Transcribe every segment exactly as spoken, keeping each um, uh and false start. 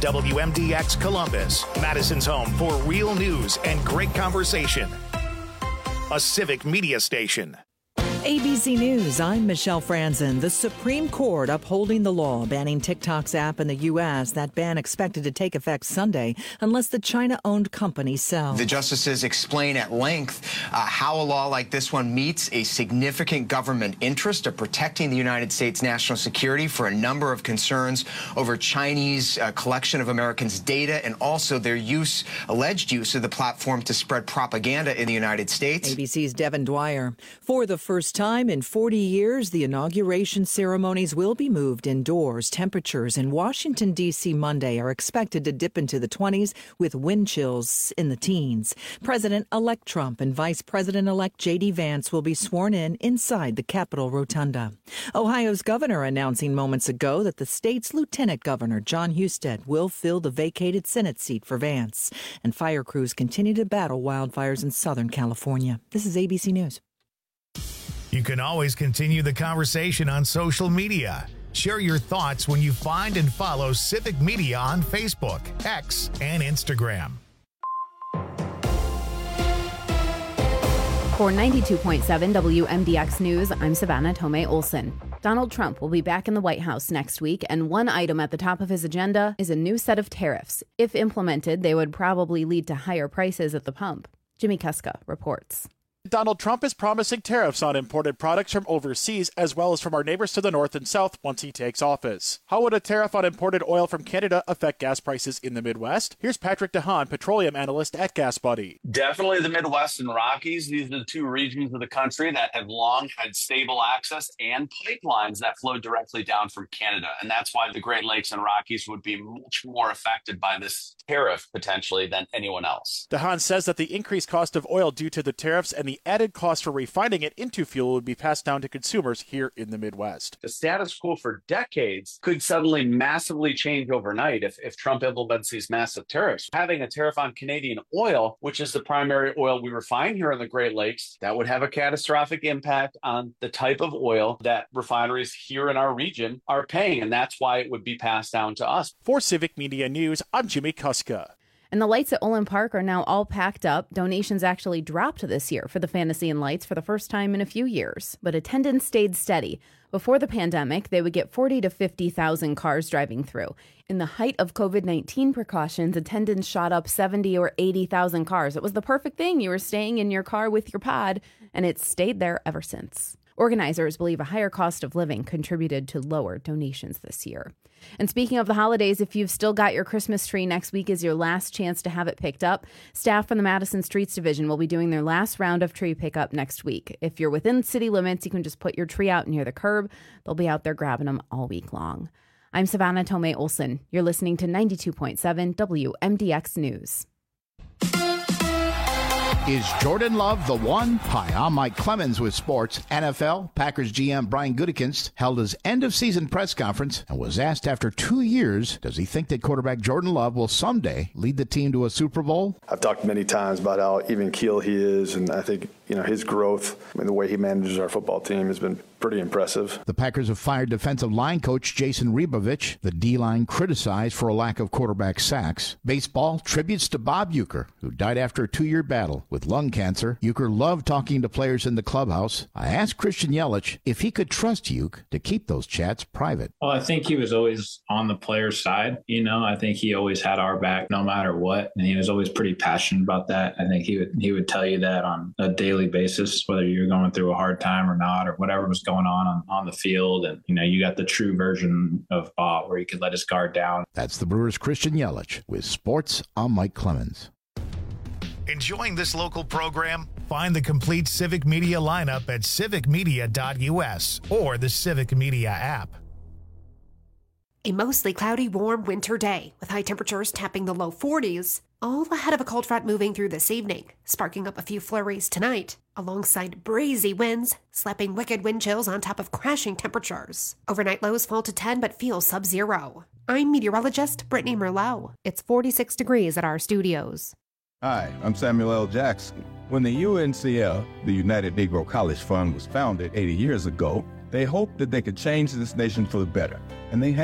W M D X Columbus, Madison's home for real news and great conversation. A civic media station. A B C News, I'm Michelle Franzen. The Supreme Court upholding the law banning TikTok's app in the U S. That ban expected to take effect Sunday unless the China-owned company sells. The justices explain at length uh, how a law like this one meets a significant government interest of protecting the United States national security for a number of concerns over Chinese uh, collection of Americans' data and also their use, alleged use of the platform to spread propaganda in the United States. A B C's Devin Dwyer. For the first time in forty years, the inauguration ceremonies will be moved indoors. Temperatures in Washington, D C Monday are expected to dip into the twenties with wind chills in the teens. President-elect Trump and Vice President-elect J D Vance will be sworn in inside the Capitol Rotunda. Ohio's governor announcing moments ago that the state's lieutenant governor, John Husted, will fill the vacated Senate seat for Vance. And fire crews continue to battle wildfires in Southern California. This is A B C News. You can always continue the conversation on social media. Share your thoughts when you find and follow Civic Media on Facebook, X, and Instagram. For ninety-two point seven W M D X News, I'm Savannah Tomei Olson. Donald Trump will be back in the White House next week, and one item at the top of his agenda is a new set of tariffs. If implemented, they would probably lead to higher prices at the pump. Jimmy Kuska reports. Donald Trump is promising tariffs on imported products from overseas as well as from our neighbors to the north and south once he takes office. How would a tariff on imported oil from Canada affect gas prices in the Midwest? Here's Patrick DeHaan, petroleum analyst at GasBuddy. Definitely the Midwest and Rockies. These are the two regions of the country that have long had stable access and pipelines that flow directly down from Canada. And that's why the Great Lakes and Rockies would be much more affected by this tariff potentially than anyone else. DeHaan says that the increased cost of oil due to the tariffs and the added cost for refining it into fuel would be passed down to consumers here in the Midwest. The status quo for decades could suddenly massively change overnight if, if Trump implements these massive tariffs. Having a tariff on Canadian oil, which is the primary oil we refine here in the Great Lakes, that would have a catastrophic impact on the type of oil that refineries here in our region are paying, and that's why it would be passed down to us. For Civic Media News, I'm Jimmy Kuska. And the lights at Olin Park are now all packed up. Donations actually dropped this year for the Fantasyland lights for the first time in a few years, but attendance stayed steady. Before the pandemic, they would get forty to fifty thousand cars driving through. In the height of COVID nineteen precautions, attendance shot up seventy or eighty thousand cars. It was the perfect thing. You were staying in your car with your pod, and it's stayed there ever since. Organizers believe a higher cost of living contributed to lower donations this year. And speaking of the holidays, if you've still got your Christmas tree, next week is your last chance to have it picked up. Staff from the Madison Streets Division will be doing their last round of tree pickup next week. If you're within city limits, you can just put your tree out near the curb. They'll be out there grabbing them all week long. I'm Savannah Tomei Olson. You're listening to ninety-two point seven W M D X News. Is Jordan Love the one? Hi, I'm Mike Clemens with sports. N F L, Packers G M Brian Gutekunst held his end-of-season press conference and was asked after two years, does he think that quarterback Jordan Love will someday lead the team to a Super Bowl? I've talked many times about how even keel he is, and I think, you know, his growth, I mean, the way he manages our football team has been pretty impressive. The Packers have fired defensive line coach Jason Rebovich. The D-line criticized for a lack of quarterback sacks. Baseball tributes to Bob Uecker, who died after a two-year battle with lung cancer. Uecker loved talking to players in the clubhouse. I asked Christian Yelich if he could trust Uecker to keep those chats private. Well, I think he was always on the player's side. You know, I think he always had our back no matter what, and he was always pretty passionate about that. I think he would he would tell you that on a daily basis, whether you're going through a hard time or not, or whatever was going on on, on the field. And, you know, you got the true version of Bob where he could let his guard down. That's the Brewers' Christian Yelich with Sports. I'm Mike Clemens. Enjoying this local program? Find the complete Civic Media lineup at civic media dot u s or the Civic Media app. A mostly cloudy, warm winter day with high temperatures tapping the low forties, all ahead of a cold front moving through this evening, sparking up a few flurries tonight, alongside breezy winds, slapping wicked wind chills on top of crashing temperatures. Overnight lows fall to ten but feel sub-zero. I'm meteorologist Brittany Merlot. It's forty-six degrees at our studios. Hi, I'm Samuel L. Jackson. When the U N C L, the United Negro College Fund, was founded eighty years ago, they hoped that they could change this nation for the better, and they have.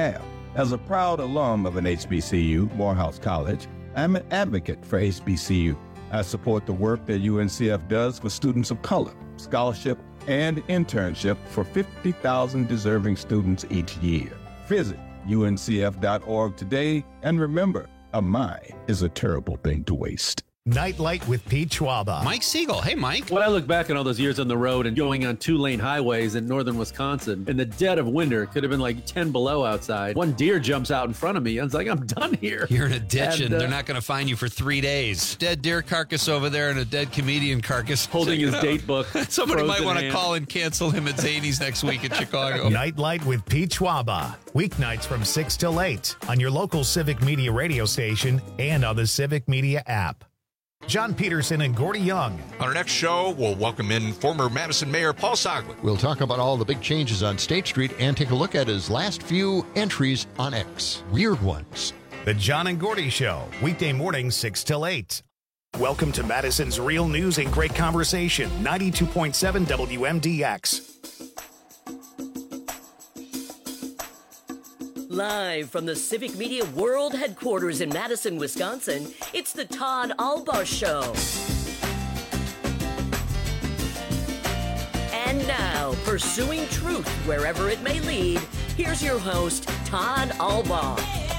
As a proud alum of an H B C U, Morehouse College, I'm an advocate for H B C U. I support the work that U N C F does for students of color, scholarship, and internship for fifty thousand deserving students each year. Visit U N C F dot org today, and remember, a mind is a terrible thing to waste. Nightlight with Pete Schwaba. Mike Siegel. Hey, Mike. When I look back on all those years on the road and going on two-lane highways in northern Wisconsin, in the dead of winter, it could have been like ten below outside. One deer jumps out in front of me. I was like, I'm done here. You're in a ditch, and, and uh, uh, they're not going to find you for three days. Dead deer carcass over there and a dead comedian carcass. Holding his date book. Somebody might want to hand. call and cancel him at Zany's next week in Chicago. Nightlight with Pete Schwaba. Weeknights from six till eight on your local Civic Media radio station and on the Civic Media app. John Peterson and Gordy Young. On our next show, we'll welcome in former Madison Mayor Paul Soglin. We'll talk about all the big changes on State Street and take a look at his last few entries on X. Weird ones. The John and Gordy Show, weekday mornings six till eight. Welcome to Madison's Real News and Great Conversation, ninety-two point seven W M D X. Live from the Civic Media World Headquarters in Madison, Wisconsin, it's the Todd Alba Show. And now, pursuing truth wherever it may lead, here's your host, Todd Alba.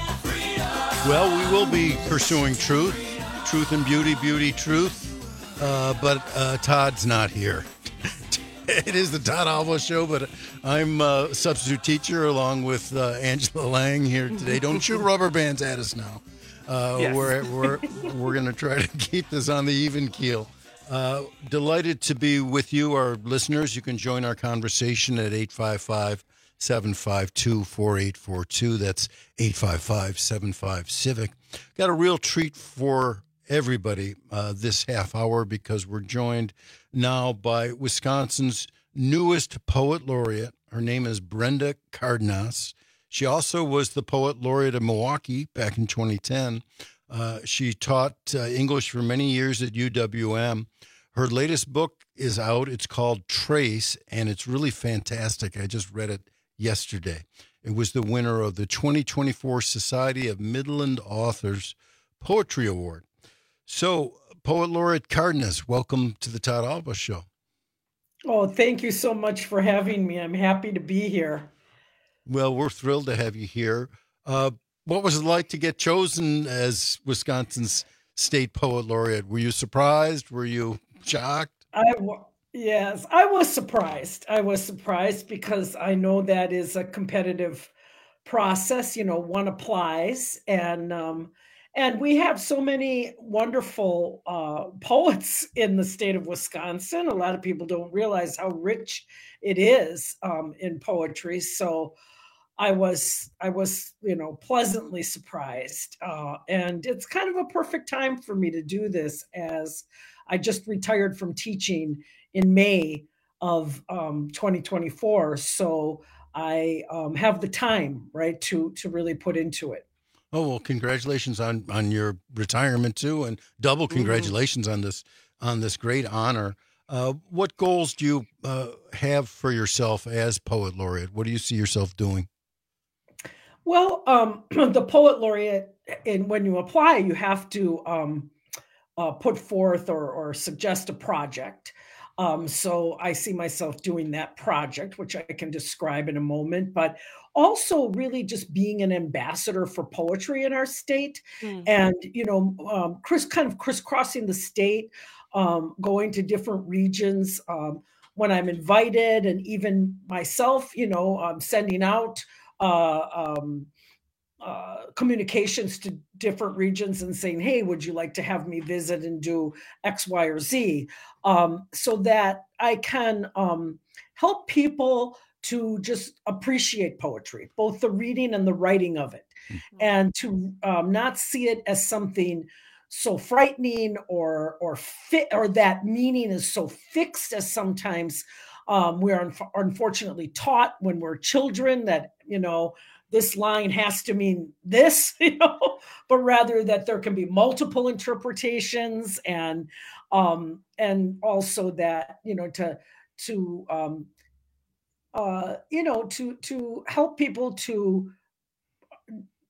Well, we will be pursuing truth, truth and beauty, beauty, truth, uh, but uh, Todd's not here. It is the Todd Alba Show, but I'm a substitute teacher along with uh, Angela Lang here today. Don't shoot rubber bands at us now. Uh, yes. We're we're we're going to try to keep this on the even keel. Uh, delighted to be with you, our listeners. You can join our conversation at eight five five, seven five two, four eight four two. That's eight five five, seven five, CIVIC. Got a real treat for everybody uh, this half hour because we're joined now by Wisconsin's newest poet laureate. Her name is Brenda Cardenas. She also was the poet laureate of Milwaukee back in twenty ten. Uh, she taught uh, English for many years at U W M. Her latest book is out. It's called Trace, and it's really fantastic. I just read it yesterday. It was the winner of the twenty twenty-four Society of Midland Authors Poetry Award. So, Poet Laureate Cardenas, welcome to the Todd Alba Show. Oh, thank you so much for having me. I'm happy to be here. Well, we're thrilled to have you here. Uh, what was it like to get chosen as Wisconsin's State Poet Laureate? Were you surprised? Were you shocked? I w- yes, I was surprised. I was surprised because I know that is a competitive process. You know, one applies, and um, and we have so many wonderful uh, poets in the state of Wisconsin. A lot of people don't realize how rich it is um, in poetry. So I was, I was, you know, pleasantly surprised. Uh, and it's kind of a perfect time for me to do this, as I just retired from teaching in May of um, twenty twenty-four. So I um, have the time, right, to to really put into it. Oh, well, congratulations on, on your retirement, too, and double congratulations mm-hmm. on this on this great honor. Uh, what goals do you uh, have for yourself as Poet Laureate? What do you see yourself doing? Well, um, the Poet Laureate, and when you apply, you have to um, uh, put forth or, or suggest a project. Um, so I see myself doing that project, which I can describe in a moment, but also really just being an ambassador for poetry in our state. Mm. And, you know, um, Chris kind of crisscrossing the state, um, going to different regions um, when I'm invited, and even myself, you know, um, sending out uh, um, uh, communications to different regions and saying, hey, would you like to have me visit and do X, Y, or Z? Um, so that I can um, help people to just appreciate poetry, both the reading and the writing of it, mm-hmm. and to um, not see it as something so frightening or or fit, or that meaning is so fixed as sometimes um, we're un- unfortunately taught when we're children, that, you know, this line has to mean this, you know, but rather that there can be multiple interpretations, and um, and also that, you know, to to um, uh, you know to to help people to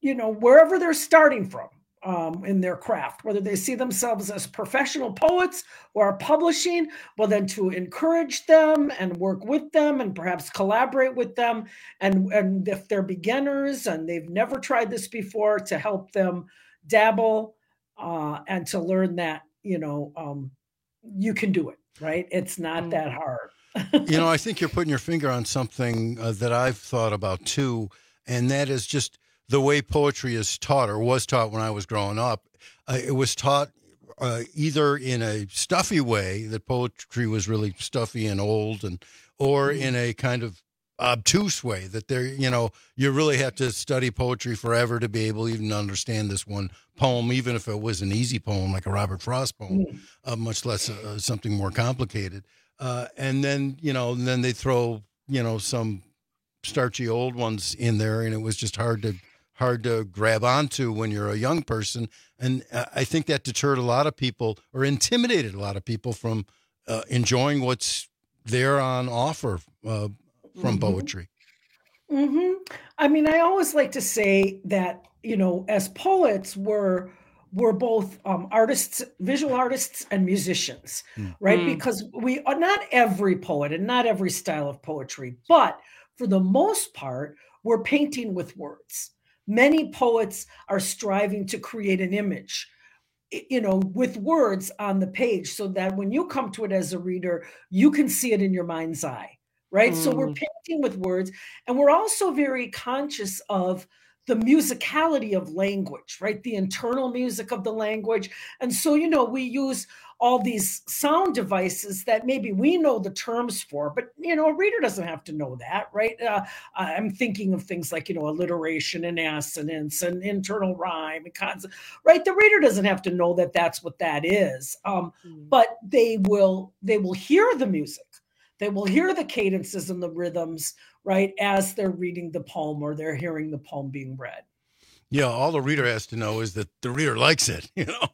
you know, wherever they're starting from um, in their craft, whether they see themselves as professional poets or are publishing, well, then to encourage them and work with them and perhaps collaborate with them. And, and if they're beginners and they've never tried this before, to help them dabble uh, and to learn that, you know, um, you can do it, right? It's not that hard. You know, I think you're putting your finger on something uh, that I've thought about too, and that is just the way poetry is taught, or was taught when I was growing up. Uh, it was taught uh, either in a stuffy way, that poetry was really stuffy and old, and or mm-hmm. in a kind of obtuse way, that there, you know, you really have to study poetry forever to be able even to understand this one poem, even if it was an easy poem like a Robert Frost poem, mm-hmm. uh, much less uh, something more complicated. Uh, and then, you know, and then they throw, you know, some starchy old ones in there, and it was just hard to hard to grab onto when you're a young person. And uh, I think that deterred a lot of people, or intimidated a lot of people from uh, enjoying what's there on offer uh, from mm-hmm. poetry. Mm-hmm. I mean, I always like to say that, you know, as poets, we're we're both um, artists, visual artists, and musicians, mm. right? Mm. Because we are not every poet and not every style of poetry, but for the most part, we're painting with words. Many poets are striving to create an image, you know, with words on the page, so that when you come to it as a reader, you can see it in your mind's eye, right? Mm. So we're painting with words, and we're also very conscious of the musicality of language, right? The internal music of the language. And so, you know, we use all these sound devices that maybe we know the terms for, but, you know, a reader doesn't have to know that, right? Uh, I'm thinking of things like, you know, alliteration and assonance and internal rhyme and consonant, right? The reader doesn't have to know that that's what that is, um, mm. but they will, they will hear the music. They will hear the cadences and the rhythms, right, as they're reading the poem or they're hearing the poem being read. Yeah, all the reader has to know is that the reader likes it, you know.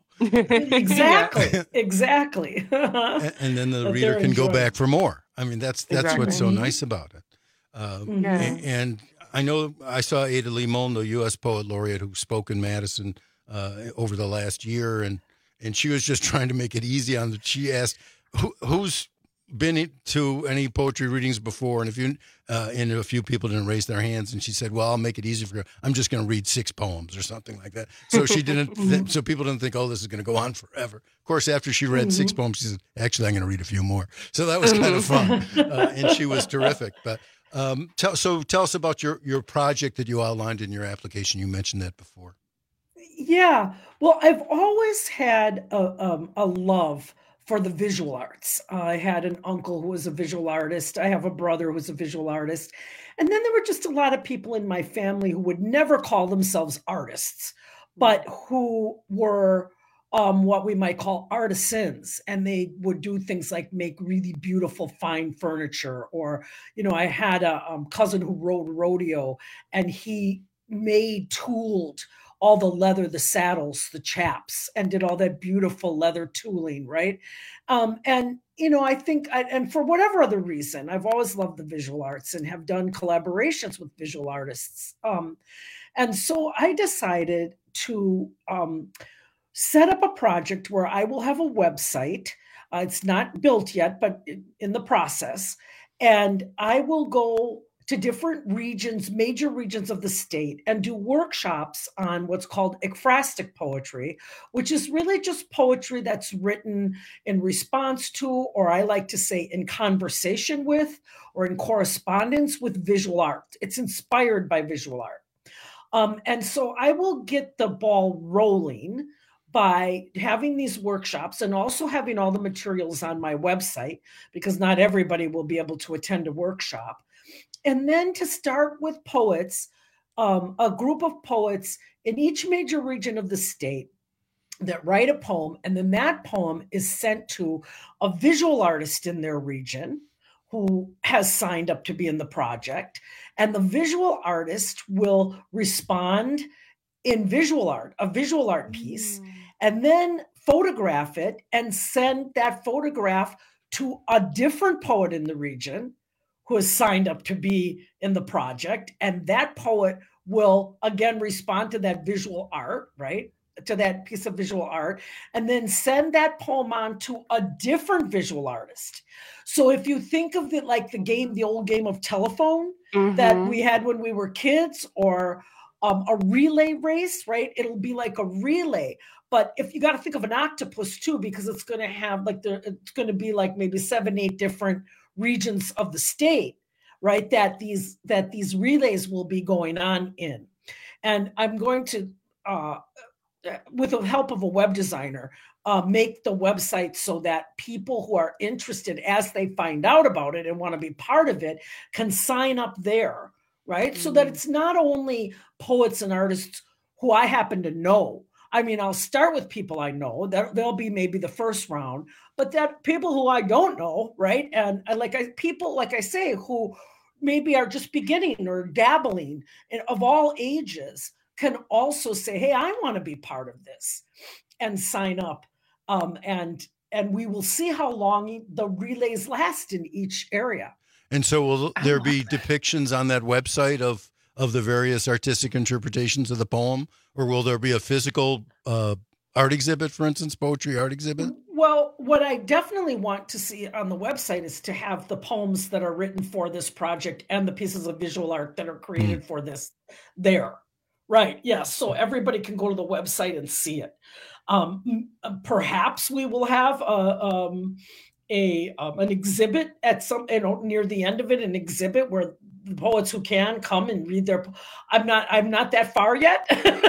Exactly, exactly. and, and then the reader can go back for more. I mean, that's that's exactly. what's so nice about it. Uh, mm-hmm. and, and I know I saw Ada Limon, the U S Poet Laureate, who spoke in Madison uh, over the last year, and and she was just trying to make it easy on the. She asked, Who, "Who's been to any poetry readings before?" And if you uh, and a few people didn't raise their hands, and she said, "Well, I'll make it easy for you. I'm just going to read six poems or something like that." So she didn't. th- so people didn't think, "Oh, this is going to go on forever." Of course, after she read mm-hmm. six poems, she said, "Actually, I'm going to read a few more." So that was kind of fun, uh, and she was terrific. But um, tell so tell us about your your project that you outlined in your application. You mentioned that before. Yeah, well, I've always had a um, a love for the visual arts. Uh, I had an uncle who was a visual artist. I have a brother who was a visual artist. And then there were just a lot of people in my family who would never call themselves artists, but who were um, what we might call artisans. And they would do things like make really beautiful, fine furniture. Or, you know, I had a um, cousin who rode rodeo, and he made, tooled all the leather, the saddles, the chaps, and did all that beautiful leather tooling, right? Um, and, you know, I think, I, and for whatever other reason, I've always loved the visual arts and have done collaborations with visual artists. Um, and so I decided to um, set up a project where I will have a website. Uh, it's not built yet, but in the process. And I will go to different regions, major regions of the state, and do workshops on what's called ekphrastic poetry, which is really just poetry that's written in response to, or I like to say in conversation with, or in correspondence with visual art. It's inspired by visual art. Um, and so I will get the ball rolling by having these workshops and also having all the materials on my website, because not everybody will be able to attend a workshop. And then to start with poets, um, a group of poets in each major region of the state that write a poem, and then that poem is sent to a visual artist in their region who has signed up to be in the project. And the visual artist will respond in visual art, a visual art piece, mm. and then photograph it and send that photograph to a different poet in the region who has signed up to be in the project. And that poet will again respond to that visual art, right? To that piece of visual art, and then send that poem on to a different visual artist. So if you think of it like the game, the old game of telephone mm-hmm. that we had when we were kids, or um, a relay race, right? It'll be like a relay. But if you got to think of an octopus too, because it's going to have like the, it's going to be like maybe seven, eight different regions of the state, right? That these, that these relays will be going on in. And I'm going to, uh, with the help of a web designer, uh, make the website so that people who are interested, as they find out about it and want to be part of it, can sign up there, right? Mm-hmm. So that it's not only poets and artists who I happen to know. I mean, I'll start with people I know. That they'll be maybe the first round, but that people who I don't know, right? And, and like I, people, like I say, who maybe are just beginning or dabbling, in, of all ages, can also say, hey, I want to be part of this, and sign up. Um, and and we will see how long the relays last in each area. And so will there be that. depictions on that website of, of the various artistic interpretations of the poem? Or will there be a physical uh, art exhibit, for instance, poetry art exhibit? Well, what I definitely want to see on the website is to have the poems that are written for this project and the pieces of visual art that are created mm. for this there. Right. Yes. So everybody can go to the website and see it. Um, perhaps we will have a, um, a um, an exhibit at some, you know, near the end of it, an exhibit where the poets who can come and read their. I'm not. I'm not that far yet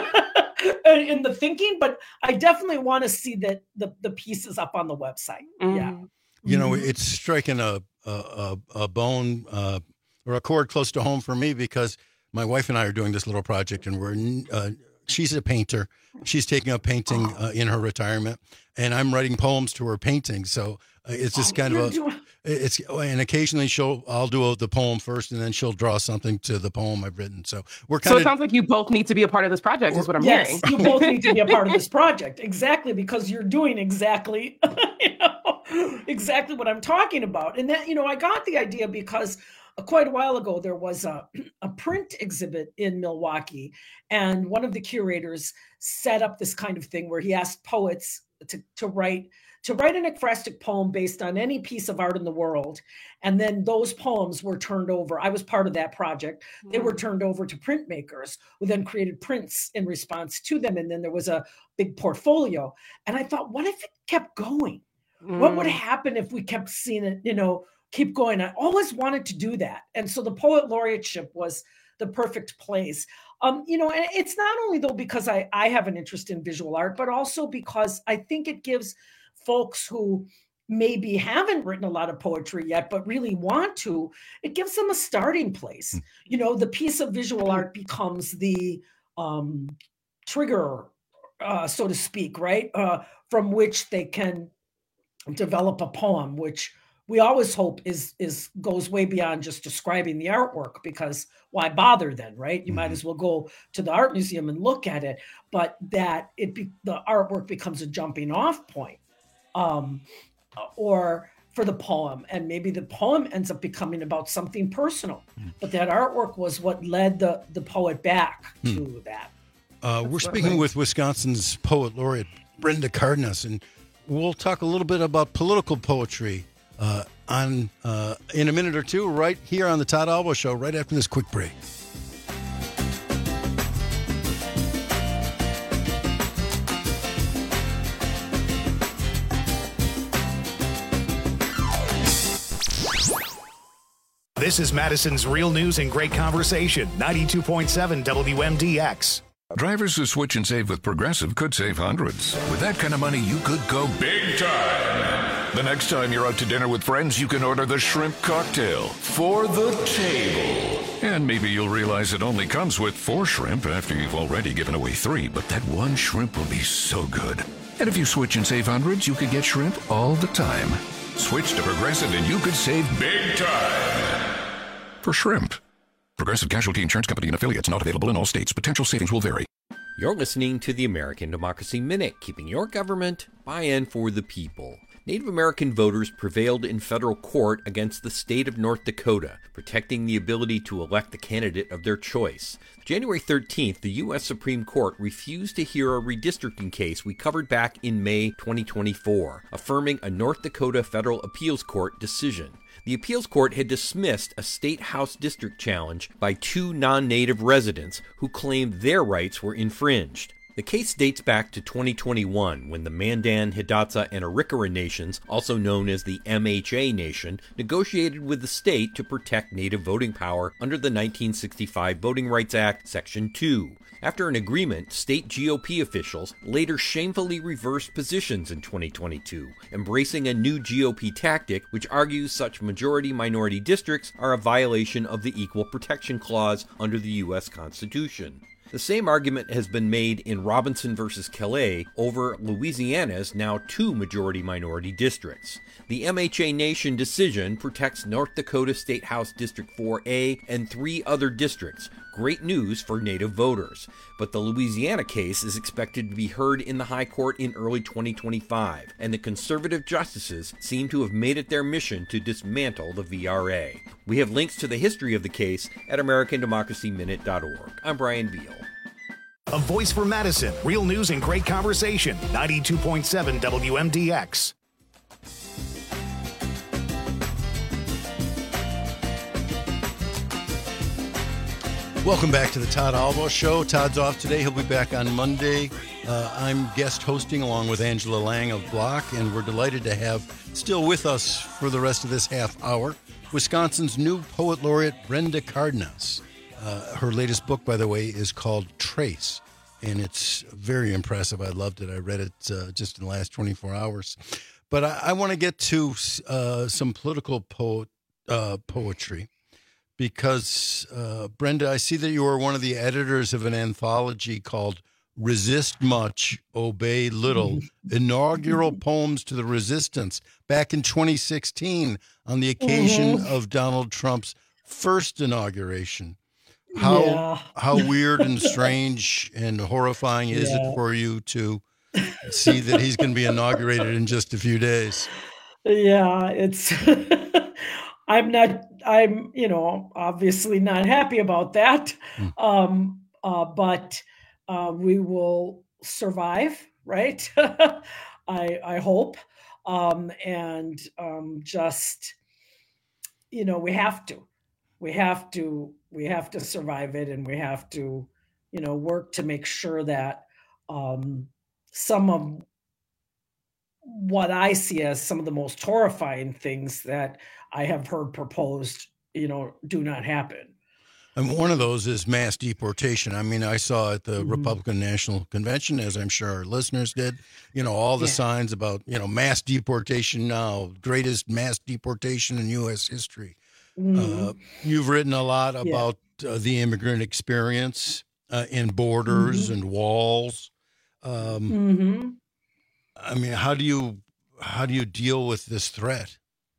in the thinking, but I definitely want to see that the the pieces up on the website. Mm-hmm. Yeah. You know, it's striking a a, a bone uh, or a chord close to home for me, because my wife and I are doing this little project, and we're, uh, she's a painter. She's taking up painting uh, in her retirement, and I'm writing poems to her paintings. So uh, it's just kind of a, it's, and occasionally she'll, I'll do a, the poem first, and then she'll draw something to the poem I've written. So we're kind so of. it sounds like you both need to be a part of this project, is what I'm yes, hearing. Yes, you both need to be a part of this project. Exactly, because you're doing exactly, you know, exactly what I'm talking about. And that, you know, I got the idea because quite a while ago, there was a, a print exhibit in Milwaukee, and one of the curators set up this kind of thing where he asked poets to, to write to write an ekphrastic poem based on any piece of art in the world. And then those poems were turned over. I was part of that project. They were turned over to printmakers, who then created prints in response to them. And then there was a big portfolio. And I thought, what if it kept going? Mm. What would happen if we kept seeing it, you know, keep going? I always wanted to do that. And so the Poet Laureateship was the perfect place. Um, you know, and it's not only though because I, I have an interest in visual art, but also because I think it gives folks who maybe haven't written a lot of poetry yet, but really want to, it gives them a starting place. Mm. You know, the piece of visual art becomes the um, trigger, uh, so to speak, right? Uh, from which they can develop a poem, which we always hope is is goes way beyond just describing the artwork, because why bother then, right? You mm-hmm. might as well go to the art museum and look at it, but that it be, the artwork becomes a jumping off point, um, or for the poem, and maybe the poem ends up becoming about something personal, mm. but that artwork was what led the the poet back mm. to that. Uh, we're speaking with Wisconsin's Poet Laureate Brenda Cardenas, and we'll talk a little bit about political poetry Uh, on uh, in a minute or two, right here on the Todd Alba Show, right after this quick break. This is Madison's Real News and Great Conversation, ninety-two point seven W M D X. Drivers who switch and save with Progressive could save hundreds. With that kind of money, you could go big time. The next time you're out to dinner with friends, you can order the shrimp cocktail for the table. And maybe you'll realize it only comes with four shrimp after you've already given away three, but that one shrimp will be so good. And if you switch and save hundreds, you could get shrimp all the time. Switch to Progressive and you could save big time. For shrimp. Progressive Casualty Insurance Company and affiliates, not available in all states. Potential savings will vary. You're listening to the American Democracy Minute, keeping your government by and for the people. Native American voters prevailed in federal court against the state of North Dakota, protecting the ability to elect the candidate of their choice. January thirteenth, the U S Supreme Court refused to hear a redistricting case we covered back in May twenty twenty-four, affirming a North Dakota Federal Appeals Court decision. The appeals court had dismissed a state house district challenge by two non-native residents who claimed their rights were infringed. The case dates back to twenty twenty-one, when the Mandan, Hidatsa, and Arikara nations, also known as the M H A Nation, negotiated with the state to protect native voting power under the nineteen sixty-five Voting Rights Act, Section two. After an agreement, state G O P officials later shamefully reversed positions in twenty twenty-two, embracing a new G O P tactic which argues such majority-minority districts are a violation of the Equal Protection Clause under the U S Constitution. The same argument has been made in Robinson versus Calais over Louisiana's now two majority-minority districts. The M H A Nation decision protects North Dakota State House District four A and three other districts. Great news for Native voters. But the Louisiana case is expected to be heard in the High Court in early twenty twenty-five, and the conservative justices seem to have made it their mission to dismantle the V R A. We have links to the history of the case at American Democracy Minute dot org. I'm Brian Beal. A voice for Madison. Real news and great conversation. ninety-two point seven W M D X. Welcome back to the Todd Alvo Show. Todd's off today. He'll be back on Monday. Uh, I'm guest hosting along with Angela Lang of Block, and we're delighted to have still with us for the rest of this half hour Wisconsin's new poet laureate, Brenda Cardenas. Uh, her latest book, by the way, is called Trace, and it's very impressive. I loved it. I read it uh, just in the last twenty-four hours. But I, I want to get to uh, some political po- uh, poetry. Because, uh, Brenda, I see that you are one of the editors of an anthology called Resist Much, Obey Little, Inaugural Poems to the Resistance, back in twenty sixteen on the occasion mm-hmm. of Donald Trump's first inauguration. How yeah. how weird and strange and horrifying is yeah. it for you to see that he's going to be inaugurated in just a few days? Yeah, it's... I'm not, I'm, you know, obviously not happy about that. Mm. Um, uh, but uh, we will survive, right? I, I hope. Um, and um, just, you know, we have to, we have to, we have to survive it. And we have to, you know, work to make sure that um, some of what I see as some of the most horrifying things that I have heard proposed, you know, do not happen. And one of those is mass deportation. I mean, I saw at the mm-hmm. Republican National Convention, as I'm sure our listeners did, you know, all the yeah. signs about, you know, mass deportation now, greatest mass deportation in U S history. Mm-hmm. Uh, you've written a lot about yeah. uh, the immigrant experience uh, in borders mm-hmm. and walls. Um, mm-hmm. I mean, how do you how do you deal with this threat?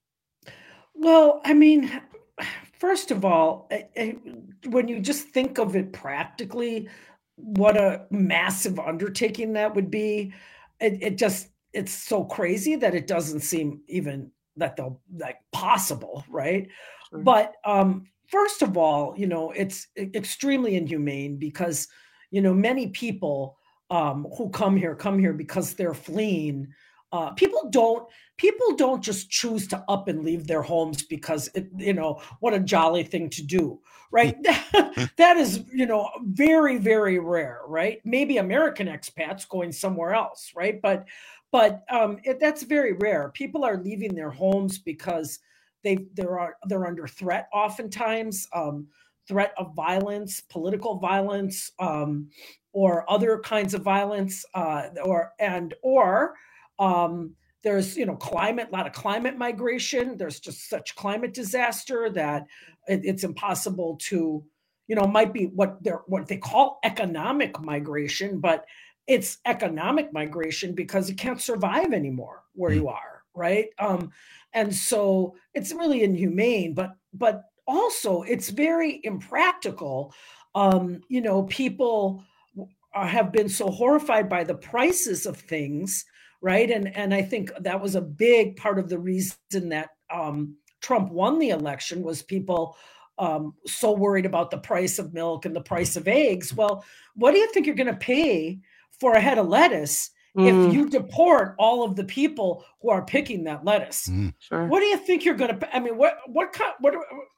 Well, I mean, first of all, I, I, when you just think of it practically, what a massive undertaking that would be. It, it just, it's so crazy that it doesn't seem even that they'll like possible, right? Sure. But um, first of all, you know, it's extremely inhumane because, you know, many people um, who come here, come here because they're fleeing. Uh, people don't people don't just choose to up and leave their homes because, it, you know, what a jolly thing to do, right? That is, you know, very, very rare, right? Maybe American expats going somewhere else, right? But but um, it, that's very rare. People are leaving their homes because they there are they're under threat oftentimes, um, threat of violence, political violence, um, or other kinds of violence, uh, or and or Um, there's, you know, climate, a lot of climate migration. There's just such climate disaster that it, it's impossible to, you know, might be what they're, what they call economic migration, but it's economic migration because you can't survive anymore where you are. Right. Um, and so it's really inhumane, but, but also it's very impractical. Um, you know, people have been so horrified by the prices of things, right? And and I think that was a big part of the reason that um, Trump won the election was people um, so worried about the price of milk and the price of eggs. Well, what do you think you're going to pay for a head of lettuce mm. if you deport all of the people who are picking that lettuce? Mm. Sure. What do you think you're going to? I mean, what what kind? What?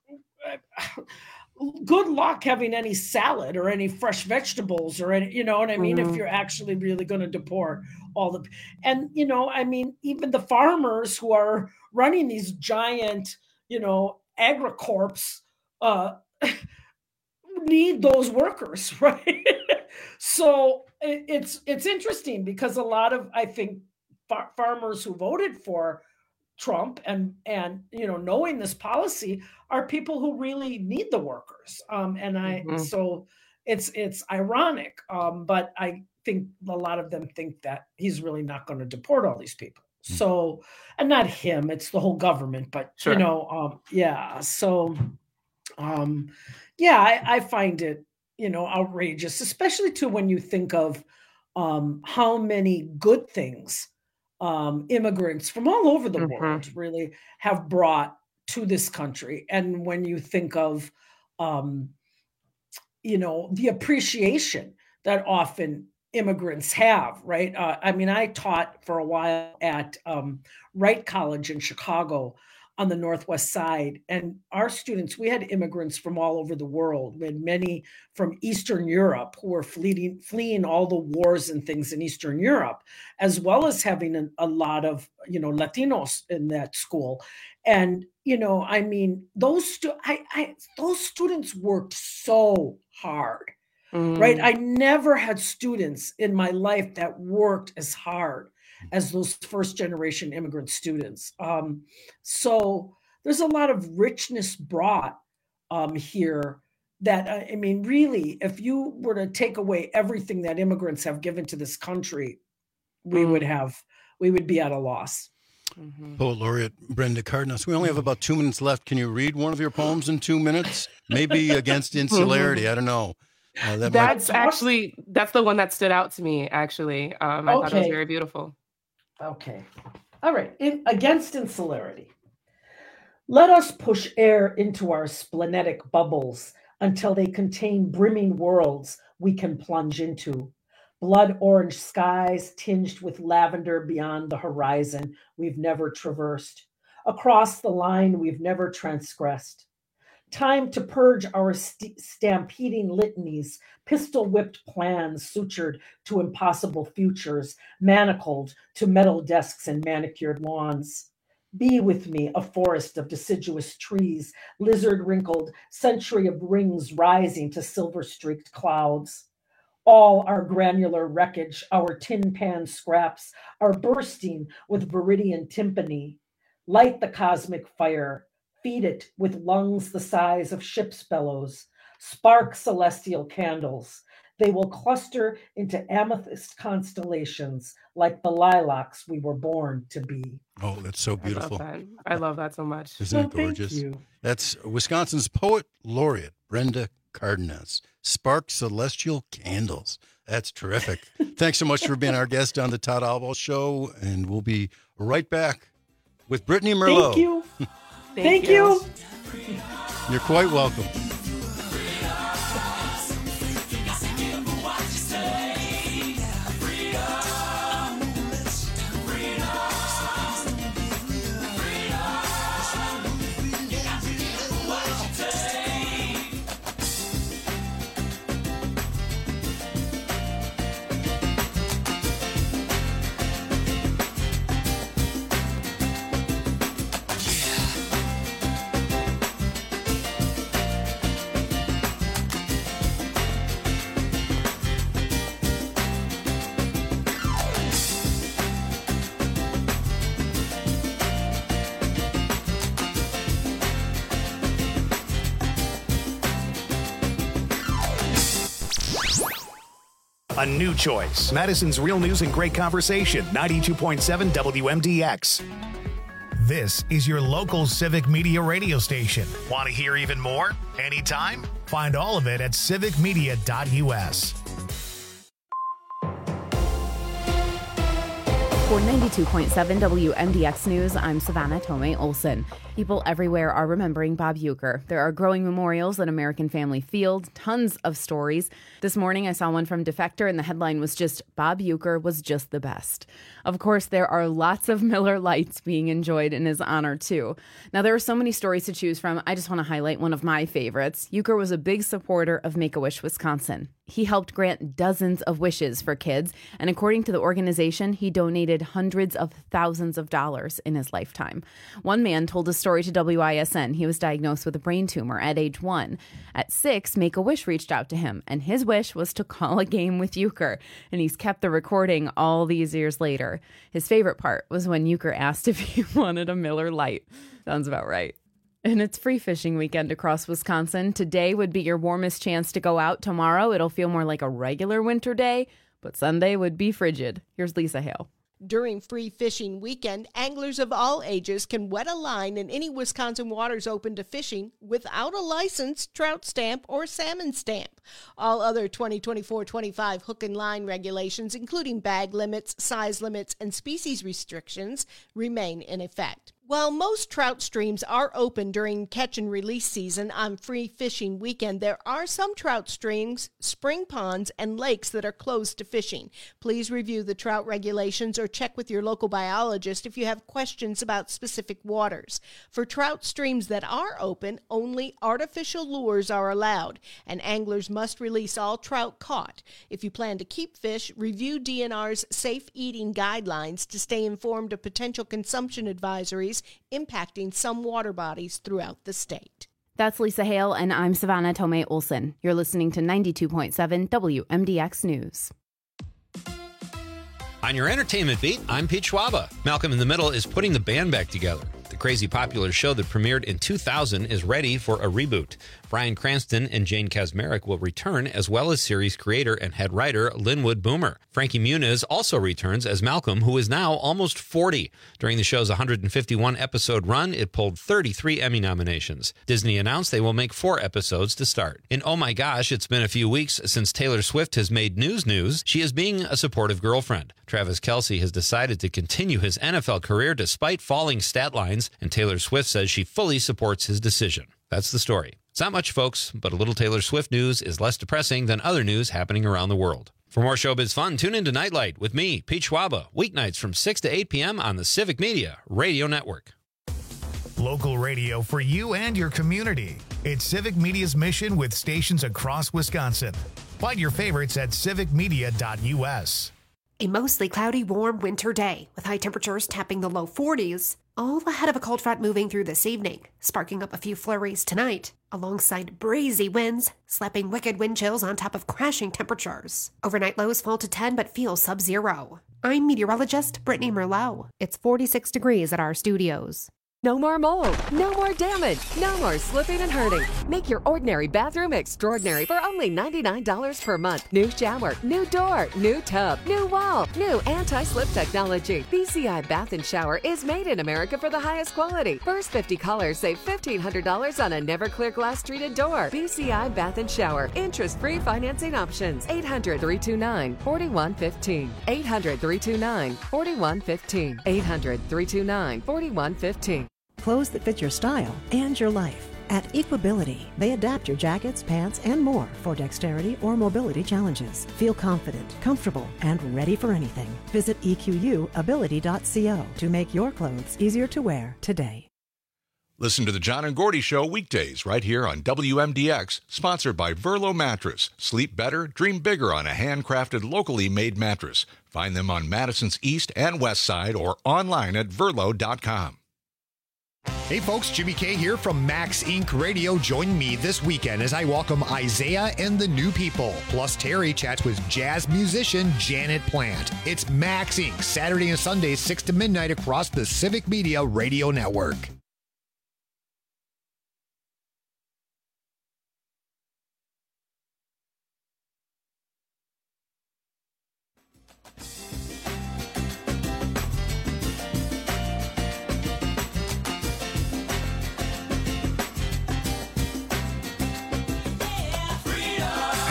Good luck having any salad or any fresh vegetables or any, you know what I mean? Mm-hmm. If you're actually really going to deport all the, and you know, I mean, even the farmers who are running these giant, you know, agricorps uh, need those workers, right? So it, it's it's interesting because a lot of I think far- farmers who voted for Trump and and you know knowing this policy are people who really need the workers, um, and I mm-hmm. so it's it's ironic, um, but I think a lot of them think that he's really not going to deport all these people. Mm-hmm. So, and not him, it's the whole government. But sure. you know, um, yeah. So, um, yeah, I, I find it you know outrageous, especially too when you think of um, how many good things. Um, immigrants from all over the mm-hmm. world really have brought to this country. And when you think of, um, you know, the appreciation that often immigrants have, right? Uh, I mean, I taught for a while at um, Wright College in Chicago on the Northwest side. And our students, we had immigrants from all over the world. We had many from Eastern Europe who were fleeing, fleeing all the wars and things in Eastern Europe, as well as having a, a lot of, you know, Latinos in that school. And, you know, I mean, those, stu- I, I, those students worked so hard, mm. right? I never had students in my life that worked as hard as those first generation immigrant students. Um, so there's a lot of richness brought um, here that, uh, I mean, really, if you were to take away everything that immigrants have given to this country, we mm. would have, we would be at a loss. Mm-hmm. Poet Laureate Brenda Cardenas. We only have about two minutes left. Can you read one of your poems in two minutes? Maybe Against Insularity. I don't know. Uh, that that's might... actually, that's the one that stood out to me, actually. Um, I okay. thought it was very beautiful. Okay. All right. In, against insularity. Let us push air into our splenetic bubbles until they contain brimming worlds we can plunge into. Blood orange skies tinged with lavender beyond the horizon we've never traversed. Across the line we've never transgressed. Time to purge our st- stampeding litanies, pistol-whipped plans sutured to impossible futures, manacled to metal desks and manicured lawns. Be with me, a forest of deciduous trees, lizard-wrinkled, century of rings rising to silver-streaked clouds. All our granular wreckage, our tin pan scraps, are bursting with viridian tympany. Light the cosmic fire. Feed it with lungs the size of ship's bellows. Spark celestial candles. They will cluster into amethyst constellations like the lilacs we were born to be. Oh, that's so beautiful. I love that, I love that so much. Isn't it gorgeous? Thank you. That's Wisconsin's Poet Laureate, Brenda Cardenas. Spark celestial candles. That's terrific. Thanks so much for being our guest on the Todd Albaugh Show, and we'll be right back with Brittany Merlot. Thank you. Thank, Thank you. you. You're quite welcome. A new choice. Madison's Real News and Great Conversation, ninety-two point seven W M D X. This is your local civic media radio station. Want to hear even more? Anytime? Find all of it at civic media dot U S. For ninety-two point seven W M D X News, I'm Savannah Tomei Olson. People everywhere are remembering Bob Uecker. There are growing memorials at American Family Field, tons of stories. This morning, I saw one from Defector, and the headline was just, Bob Uecker was just the best. Of course, there are lots of Miller Lights being enjoyed in his honor, too. Now, there are so many stories to choose from. I just want to highlight one of my favorites. Uecker was a big supporter of Make-A-Wish Wisconsin. He helped grant dozens of wishes for kids, and according to the organization, he donated hundreds of thousands of dollars in his lifetime. One man told a story to W I S N. He was diagnosed with a brain tumor at age one. At six, Make-A-Wish reached out to him, and his wish was to call a game with Uecker, and he's kept the recording all these years later. His favorite part was when Uecker asked if he wanted a Miller Lite. Sounds about right. And it's free fishing weekend across Wisconsin. Today would be your warmest chance to go out. Tomorrow, it'll feel more like a regular winter day, but Sunday would be frigid. Here's Lisa Hale. During Free Fishing Weekend, anglers of all ages can wet a line in any Wisconsin waters open to fishing without a license, trout stamp, or salmon stamp. All other twenty twenty-four twenty-five hook and line regulations, including bag limits, size limits, and species restrictions, remain in effect. While most trout streams are open during catch and release season on Free Fishing Weekend, there are some trout streams, spring ponds, and lakes that are closed to fishing. Please review the trout regulations or check with your local biologist if you have questions about specific waters. For trout streams that are open, only artificial lures are allowed, and anglers must release all trout caught. If you plan to keep fish, review D N R's safe eating guidelines to stay informed of potential consumption advisories impacting some water bodies throughout the state. That's Lisa Hale, and I'm Savannah Tomei Olson. You're listening to ninety-two point seven W M D X News. On your entertainment beat, I'm Pete Schwaba. Malcolm in the Middle is putting the band back together. The crazy popular show that premiered in two thousand is ready for a reboot. Bryan Cranston and Jane Kaczmarek will return, as well as series creator and head writer Linwood Boomer. Frankie Muniz also returns as Malcolm, who is now almost forty. During the show's one hundred fifty-one episode run, it pulled thirty-three Emmy nominations. Disney announced they will make four episodes to start. In Oh My Gosh, it's been a few weeks since Taylor Swift has made news news. She is being a supportive girlfriend. Travis Kelce has decided to continue his N F L career despite falling stat lines, and Taylor Swift says she fully supports his decision. That's the story. It's not much, folks, but a little Taylor Swift news is less depressing than other news happening around the world. For more showbiz fun, tune in to Nightlight with me, Pete Schwaba, weeknights from six to eight p.m. on the Civic Media Radio Network. Local radio for you and your community. It's Civic Media's mission with stations across Wisconsin. Find your favorites at civic media dot u s. A mostly cloudy, warm winter day with high temperatures tapping the low forties, all ahead of a cold front moving through this evening, sparking up a few flurries tonight, alongside breezy winds, slapping wicked wind chills on top of crashing temperatures. Overnight lows fall to ten but feel sub-zero. I'm meteorologist Brittany Merlot. It's forty-six degrees at our studios. No more mold, no more damage, no more slipping and hurting. Make your ordinary bathroom extraordinary for only ninety-nine dollars per month. New shower, new door, new tub, new wall, new anti-slip technology. B C I Bath and Shower is made in America for the highest quality. First fifty callers save fifteen hundred dollars on a never clear glass treated door. B C I Bath and Shower. Interest-free financing options. eight hundred, three two nine, four one one five. eight hundred, three two nine, four one one five. eight hundred, three two nine, four one one five. Clothes that fit your style and your life. At Equability, they adapt your jackets, pants, and more for dexterity or mobility challenges. Feel confident, comfortable, and ready for anything. Visit E Q U ability dot co to make your clothes easier to wear today. Listen to the John and Gordy Show weekdays right here on W M D X, sponsored by Verlo Mattress. Sleep better, dream bigger on a handcrafted, locally made mattress. Find them on Madison's East and West Side or online at verlo dot com. Hey folks, Jimmy K here from Max Incorporated. Radio. Join me this weekend as I welcome Isaiah and the New People. Plus Terry chats with jazz musician Janet Plant. It's Max Incorporated, Saturday and Sunday, six to midnight across the Civic Media Radio Network.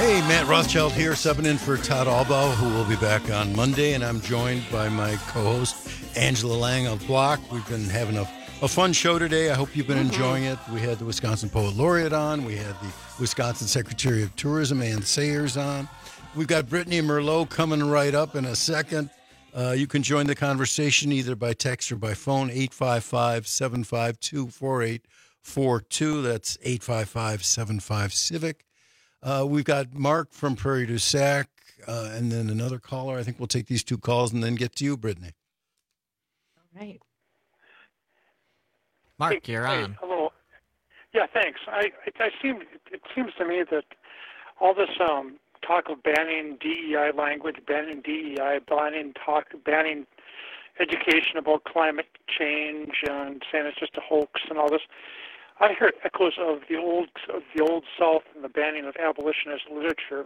Hey, Matt Rothschild here, subbing in for Todd Albaugh, who will be back on Monday, and I'm joined by my co-host, Angela Lang of Block. We've been having a, a fun show today. I hope you've been mm-hmm. enjoying it. We had the Wisconsin Poet Laureate on. We had the Wisconsin Secretary of Tourism, Ann Sayers, on. We've got Brittany Merlot coming right up in a second. Uh, you can join the conversation either by text or by phone, eight five five, seven five two, four eight four two. That's eight five five, seven five, CIVIC. Uh, we've got Mark from Prairie du Sac, uh, and then another caller. I think we'll take these two calls and then get to you, Brittany. All right. Mark, hey, you're hey, on. Hello. Yeah, thanks. I it, I seem it seems to me that all this um, talk of banning D E I language, banning D E I, banning talk, banning education about climate change, and saying it's just a hoax and all this. I hear echoes of the old of the old South and the banning of abolitionist literature,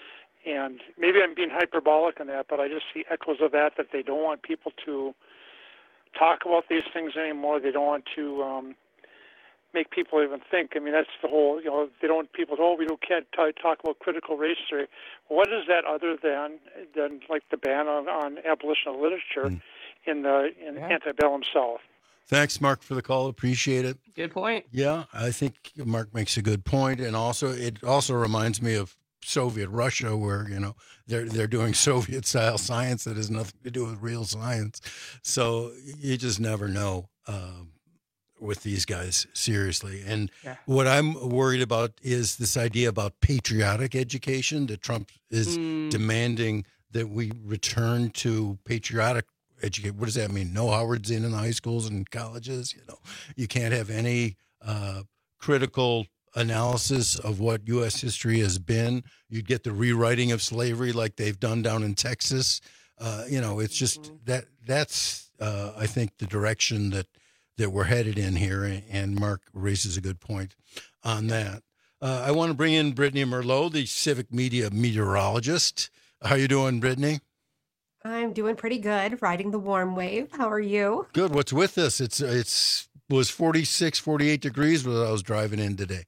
and maybe I'm being hyperbolic in that, but I just see echoes of that. That they don't want people to talk about these things anymore. They don't want to um, make people even think. I mean, that's the whole. You know, they don't want people to, oh, we don't can't t- talk about critical race theory. What is that other than than like the ban on, on abolitionist literature mm. in the in yeah. antebellum South? Thanks, Mark, for the call. Appreciate it. Good point. Yeah, I think Mark makes a good point, and also it also reminds me of Soviet Russia, where you know they're they're doing Soviet-style science that has nothing to do with real science. So you just never know um, with these guys, seriously. And yeah. what I'm worried about is this idea about patriotic education that Trump is mm. demanding that we return to patriotic educate. What does that mean? No Howards in in the high schools and colleges. You know, you can't have any uh, critical analysis of what U S history has been. You'd get the rewriting of slavery like they've done down in Texas. Uh, you know, it's just mm-hmm. that that's uh, I think the direction that that we're headed in here. And Mark raises a good point on that. Uh, I want to bring in Brittany Merlot, the civic media meteorologist. How you doing, Brittany? I'm doing pretty good, riding the warm wave. How are you? Good. What's with this? It's it's was forty-six, forty-eight degrees when I was driving in today.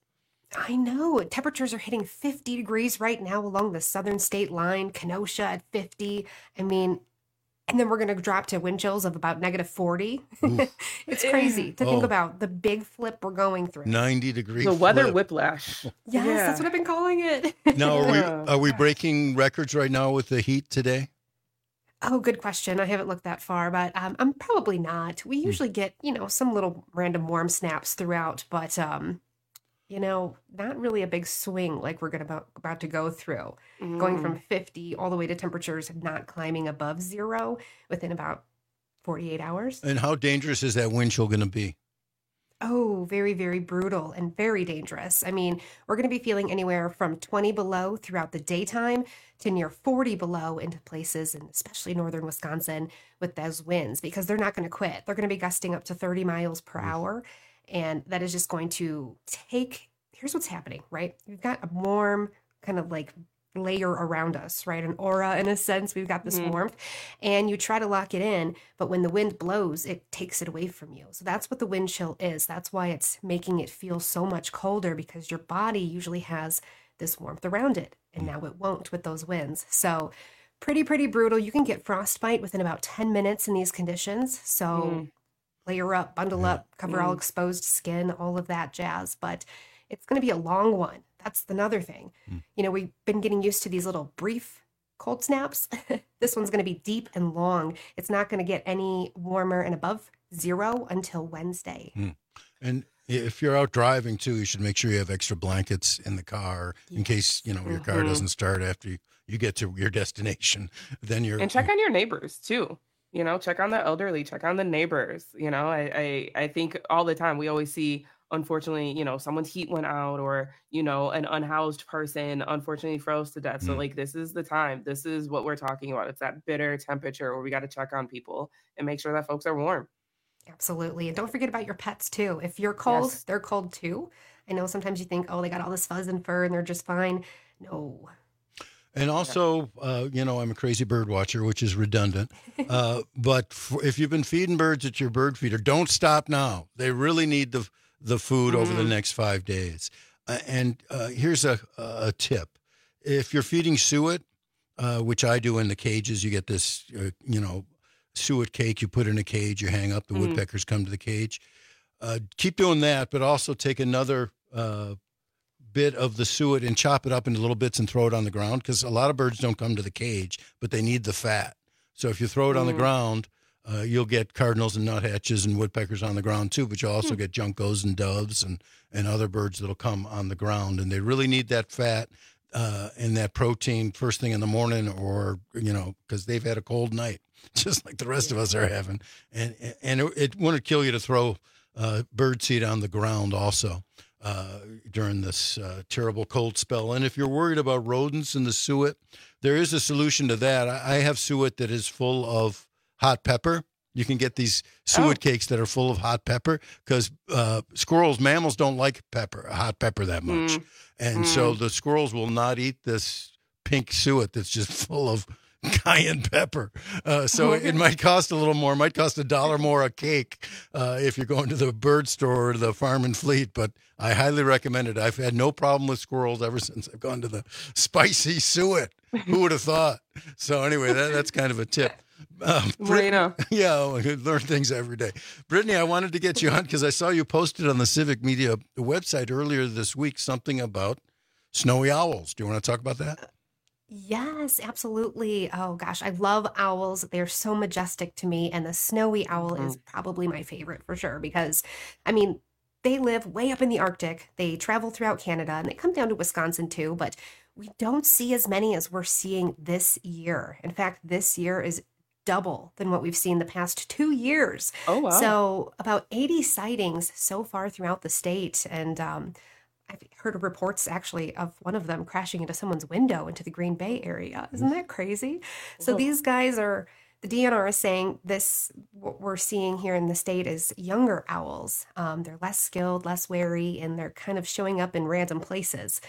I know. Temperatures are hitting fifty degrees right now along the southern state line, Kenosha at fifty. I mean, and then we're going to drop to wind chills of about negative forty. It's crazy to oh. think about the big flip we're going through. ninety degree The weather flip. whiplash. Yes, yeah. that's what I've been calling it. Now, are we, are we breaking records right now with the heat today? Oh, good question. I haven't looked that far, but um, I'm probably not. We usually get, you know, some little random warm snaps throughout, but, um, you know, not really a big swing like we're going about, about to go through. Mm. Going from fifty all the way to temperatures not climbing above zero within about forty-eight hours. And how dangerous is that wind chill going to be? Oh, very, very brutal and very dangerous. I mean, we're going to be feeling anywhere from twenty below throughout the daytime to near forty below into places, and especially northern Wisconsin with those winds, because they're not going to quit. They're going to be gusting up to thirty miles per hour. And that is just going to take, here's what's happening, right? We've got a warm kind of like layer around us, right? An aura in a sense. We've got this mm-hmm. warmth, and you try to lock it in, but when the wind blows, it takes it away from you. So that's what the wind chill is. That's why it's making it feel so much colder, because your body usually has this warmth around it, and now it won't with those winds. So pretty, pretty brutal. You can get frostbite within about ten minutes in these conditions. So mm. layer up, bundle up, cover mm. all exposed skin, all of that jazz. But it's going to be a long one. That's another thing. Mm. You know, we've been getting used to these little brief cold snaps. This one's going to be deep and long. It's not going to get any warmer and above zero until Wednesday. Mm. And if you're out driving too, you should make sure you have extra blankets in the car in yes. case, you know, your car mm-hmm. doesn't start after you, you get to your destination. Then you're And check on your neighbors too. You know, check on the elderly, check on the neighbors. You know, I, I, I think all the time we always see, unfortunately, you know, someone's heat went out, or, you know, an unhoused person unfortunately froze to death. So mm. like, this is the time. This is what we're talking about. It's that bitter temperature where we got to check on people and make sure that folks are warm. Absolutely. And don't forget about your pets too. If you're cold, yes. they're cold too. I know sometimes you think, oh, they got all this fuzz and fur and they're just fine. No. And also, uh, you know, I'm a crazy bird watcher, which is redundant. Uh, but for, if you've been feeding birds at your bird feeder, don't stop now. They really need the the food mm. over the next five days. Uh, and uh, here's a, a tip. if you're feeding suet, uh, which I do in the cages, you get this, uh, you know, suet cake you put in a cage, you hang up, the Mm. woodpeckers come to the cage. Uh, keep doing that, but also take another uh, bit of the suet and chop it up into little bits and throw it on the ground, because a lot of birds don't come to the cage, but they need the fat. So if you throw it on the Mm. ground, uh, you'll get cardinals and nuthatches and woodpeckers on the ground too, but you'll also Hmm. get juncos and doves and, and other birds that'll come on the ground, and they really need that fat uh, and that protein first thing in the morning, or, you know, because they've had a cold night, just like the rest of us are having. And, and it, it wouldn't kill you to throw uh, bird seed on the ground also uh, during this uh, terrible cold spell. And if you're worried about rodents in the suet, there is a solution to that. I, I have suet that is full of hot pepper. You can get these suet Oh. cakes that are full of hot pepper, because uh, squirrels, mammals don't like pepper, hot pepper that much. Mm. And Mm. so the squirrels will not eat this pink suet that's just full of cayenne pepper. Uh, so it might cost a little more, might cost a dollar more a cake uh, if you're going to the bird store or the Farm and Fleet, but I highly recommend it. I've had no problem with squirrels ever since I've gone to the spicy suet. Who would have thought? So anyway, that, that's kind of a tip. Um, Bueno. yeah, we learn things every day. Brittany, I wanted to get you on because I saw you posted on the Civic Media website earlier this week something about snowy owls. Do you want to talk about that? Yes, absolutely. Oh gosh, I love owls. They're so majestic to me, and the snowy owl is probably my favorite for sure because, I mean, they live way up in the Arctic. They travel throughout Canada, and they come down to Wisconsin too, but we don't see as many as we're seeing this year. In fact, this year is double than what we've seen the past two years. Oh, wow. So about eighty sightings so far throughout the state, and um, I've heard reports actually of one of them crashing into someone's window into the Green Bay area. Isn't that crazy? So Whoa. these guys are, the D N R is saying this, what we're seeing here in the state is younger owls. Um, they're less skilled, less wary, and they're kind of showing up in random places.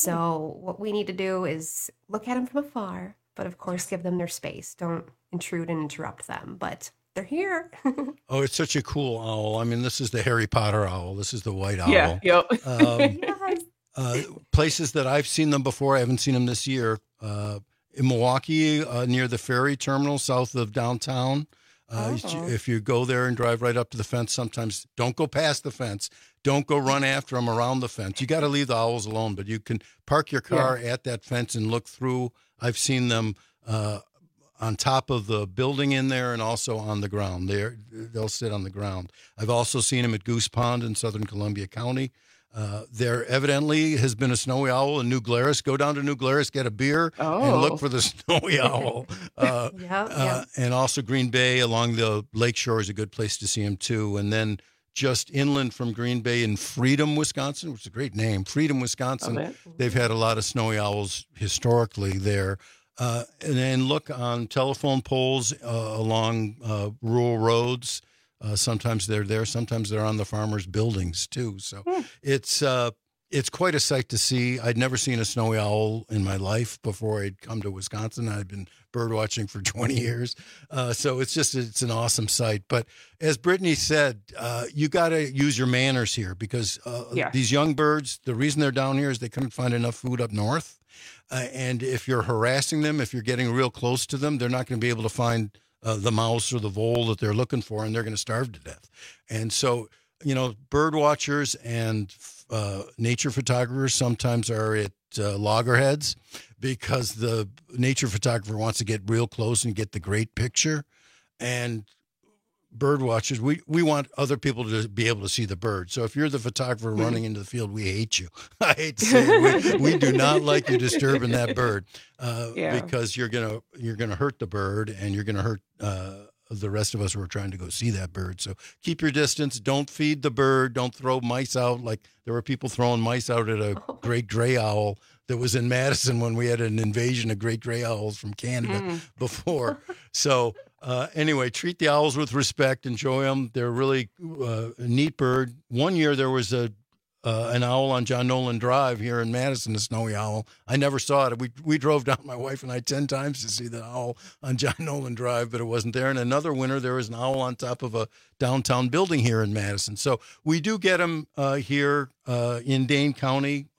So what we need to do is look at them from afar, but of course give them their space. Don't intrude and interrupt them, but they're here. Oh, it's such a cool owl. I mean, this is the Harry Potter owl. This is the white owl. Yeah, yep. Um, Yes. uh, places that I've seen them before, I haven't seen them this year. Uh, in Milwaukee, uh, near the ferry terminal south of downtown. Uh, Oh. If you go there and drive right up to the fence, sometimes don't go past the fence. Don't go run after them around the fence. You got to leave the owls alone, but you can park your car at that fence and look through. I've seen them uh, on top of the building in there and also on the ground. They're, they'll sit on the ground. I've also seen them at Goose Pond in southern Columbia County. Uh, there evidently has been a snowy owl in New Glarus. Go down to New Glarus, get a beer, and Oh. look for the snowy owl. Uh, Yeah, uh, yeah. and also Green Bay along the lake shore is a good place to see them too. And then just inland from Green Bay in Freedom, Wisconsin, which is a great name, Freedom, Wisconsin. Love They've had a lot of snowy owls historically there. Uh, and then look on telephone poles uh, along uh, rural roads. Uh, sometimes they're there, sometimes they're on the farmers' buildings too. So it's uh, it's quite a sight to see. I'd never seen a snowy owl in my life before I'd come to Wisconsin. I'd been bird watching for twenty years, uh, so it's just it's an awesome sight. But as Brittany said, uh, you got to use your manners here because uh, Yeah. these young birds, the reason they're down here is they couldn't find enough food up north. Uh, and if you're harassing them, if you're getting real close to them, they're not going to be able to find uh, the mouse or the vole that they're looking for, and they're going to starve to death. And so, you know, bird watchers and uh, nature photographers sometimes are at uh, loggerheads because the nature photographer wants to get real close and get the great picture. And bird watchers, we, we want other people to be able to see the bird. So if you're the photographer running into the field, we hate you. I hate to say it. We, we do not like you disturbing that bird uh, Yeah. because you're gonna you're gonna hurt the bird and you're gonna hurt uh, the rest of us who are trying to go see that bird. So keep your distance. Don't feed the bird. Don't throw mice out. Like there were people throwing mice out at a great gray owl that was in Madison when we had an invasion of great gray owls from Canada Mm. before. So uh, anyway, treat the owls with respect. Enjoy them. They're really uh, a neat bird. One year there was a uh, an owl on John Nolan Drive here in Madison, a snowy owl. I never saw it. We we drove down, my wife and I, ten times to see the owl on John Nolan Drive, but it wasn't there. And another winter, there was an owl on top of a downtown building here in Madison. So we do get them uh, here uh, in Dane County. Uh,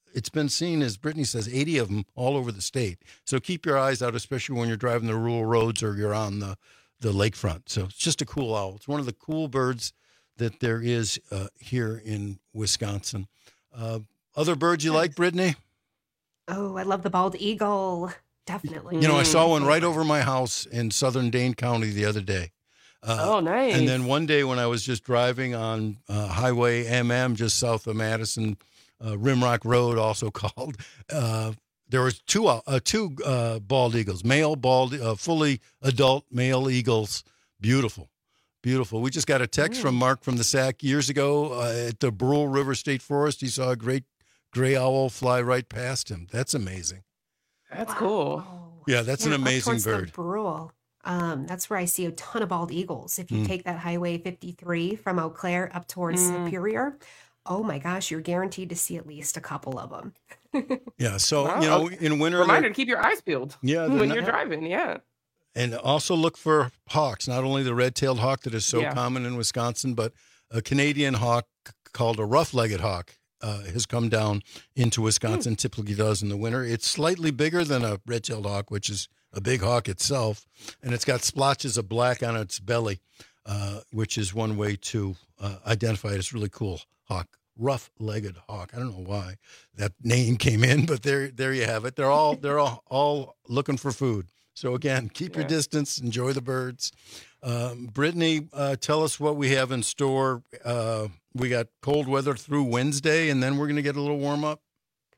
it's been seen, as Brittany says, eighty of them all over the state. So keep your eyes out, especially when you're driving the rural roads or you're on the, the lakefront. So it's just a cool owl. It's one of the cool birds that there is uh, here in Wisconsin. Uh, other birds you like, Brittany? Oh, I love the bald eagle. Definitely. You know, I saw one right over my house in southern Dane County the other day. Uh, oh, nice. And then one day when I was just driving on uh, Highway M M just south of Madison, uh, Rimrock Road also called, uh, there was two uh, two uh, bald eagles, male bald, uh, fully adult male eagles. Beautiful, beautiful. We just got a text mm. from Mark from the S A C years ago uh, at the Brule River State Forest. He saw a great gray owl fly right past him. That's amazing. That's cool. Yeah, that's yeah, an amazing up bird. The Brule. Um, that's where I see a ton of bald eagles. If you mm. take that Highway fifty-three from Eau Claire up towards mm. Superior, oh my gosh, you're guaranteed to see at least a couple of them. Yeah, so, wow. you know, in winter... Reminder to keep your eyes peeled yeah, when not, you're driving, yeah. And also look for hawks, not only the red-tailed hawk that is so yeah. common in Wisconsin, but a Canadian hawk called a rough-legged hawk. Uh, has come down into Wisconsin, mm. typically does in the winter. It's slightly bigger than a red-tailed hawk, which is a big hawk itself, and it's got splotches of black on its belly, uh, which is one way to uh, identify it. It's really cool hawk, rough-legged hawk. I don't know why that name came in, but there, there you have it. They're all, they're all, all looking for food. So again, keep yeah. your distance, enjoy the birds. Um, Brittany, uh, tell us what we have in store. Uh, we got cold weather through Wednesday, and then we're going to get a little warm up.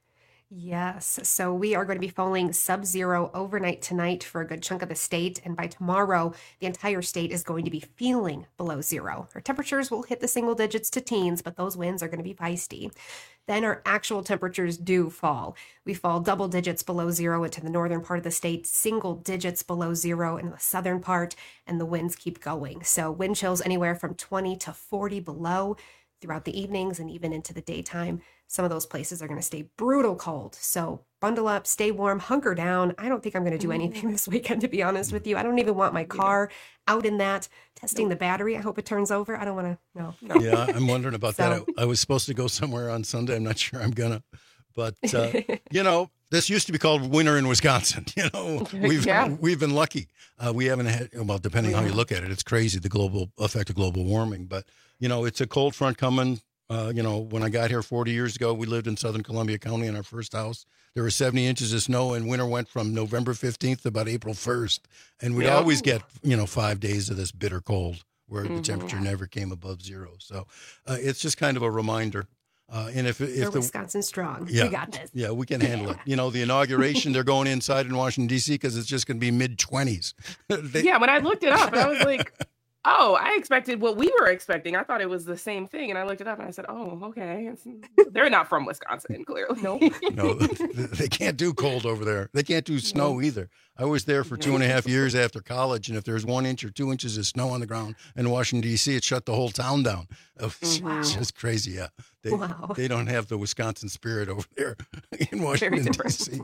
Yes. So we are going to be falling sub-zero overnight tonight for a good chunk of the state. And by tomorrow, the entire state is going to be feeling below zero. Our temperatures will hit the single digits to teens, but those winds are going to be feisty. Then our actual temperatures do fall. We fall double digits below zero into the northern part of the state, single digits below zero in the southern part, and the winds keep going. So wind chills anywhere from twenty to forty below throughout the evenings and even into the daytime. Some of those places are going to stay brutal cold. So bundle up, stay warm, hunker down. I don't think I'm going to do anything this weekend, to be honest with you. I don't even want my car out in that, testing the battery. I hope it turns over. I don't want to, no. no. Yeah, I'm wondering about so. that. I, I was supposed to go somewhere on Sunday. I'm not sure I'm going to. But, uh, you know, this used to be called winter in Wisconsin. You know, we've yeah. we've been lucky. Uh, we haven't had, well, depending yeah. how you look at it, it's crazy, the global effect of global warming. But, you know, it's a cold front coming. Uh, you know, when I got here forty years ago, we lived in Southern Columbia County in our first house. There were seventy inches of snow, and winter went from November fifteenth to about April first. And we'd yeah. always get, you know, five days of this bitter cold where mm-hmm. the temperature never came above zero. So uh, it's just kind of a reminder. Uh, and if, if We're the Wisconsin strong, yeah, we got this. Yeah, we can handle it. You know, the inauguration, they're going inside in Washington, D C because it's just going to be mid twenties. they- yeah, when I looked it up, I was like, oh, I expected what we were expecting. I thought it was the same thing. And I looked it up and I said, oh, okay. It's, they're not from Wisconsin, clearly. Nope. No, they can't do cold over there. They can't do snow no. either. I was there for two and a half years after college. And if there's one inch or two inches of snow on the ground in Washington, D C, it shut the whole town down. It's wow. just crazy. Yeah. They, wow. they don't have the Wisconsin spirit over there in Washington, D C.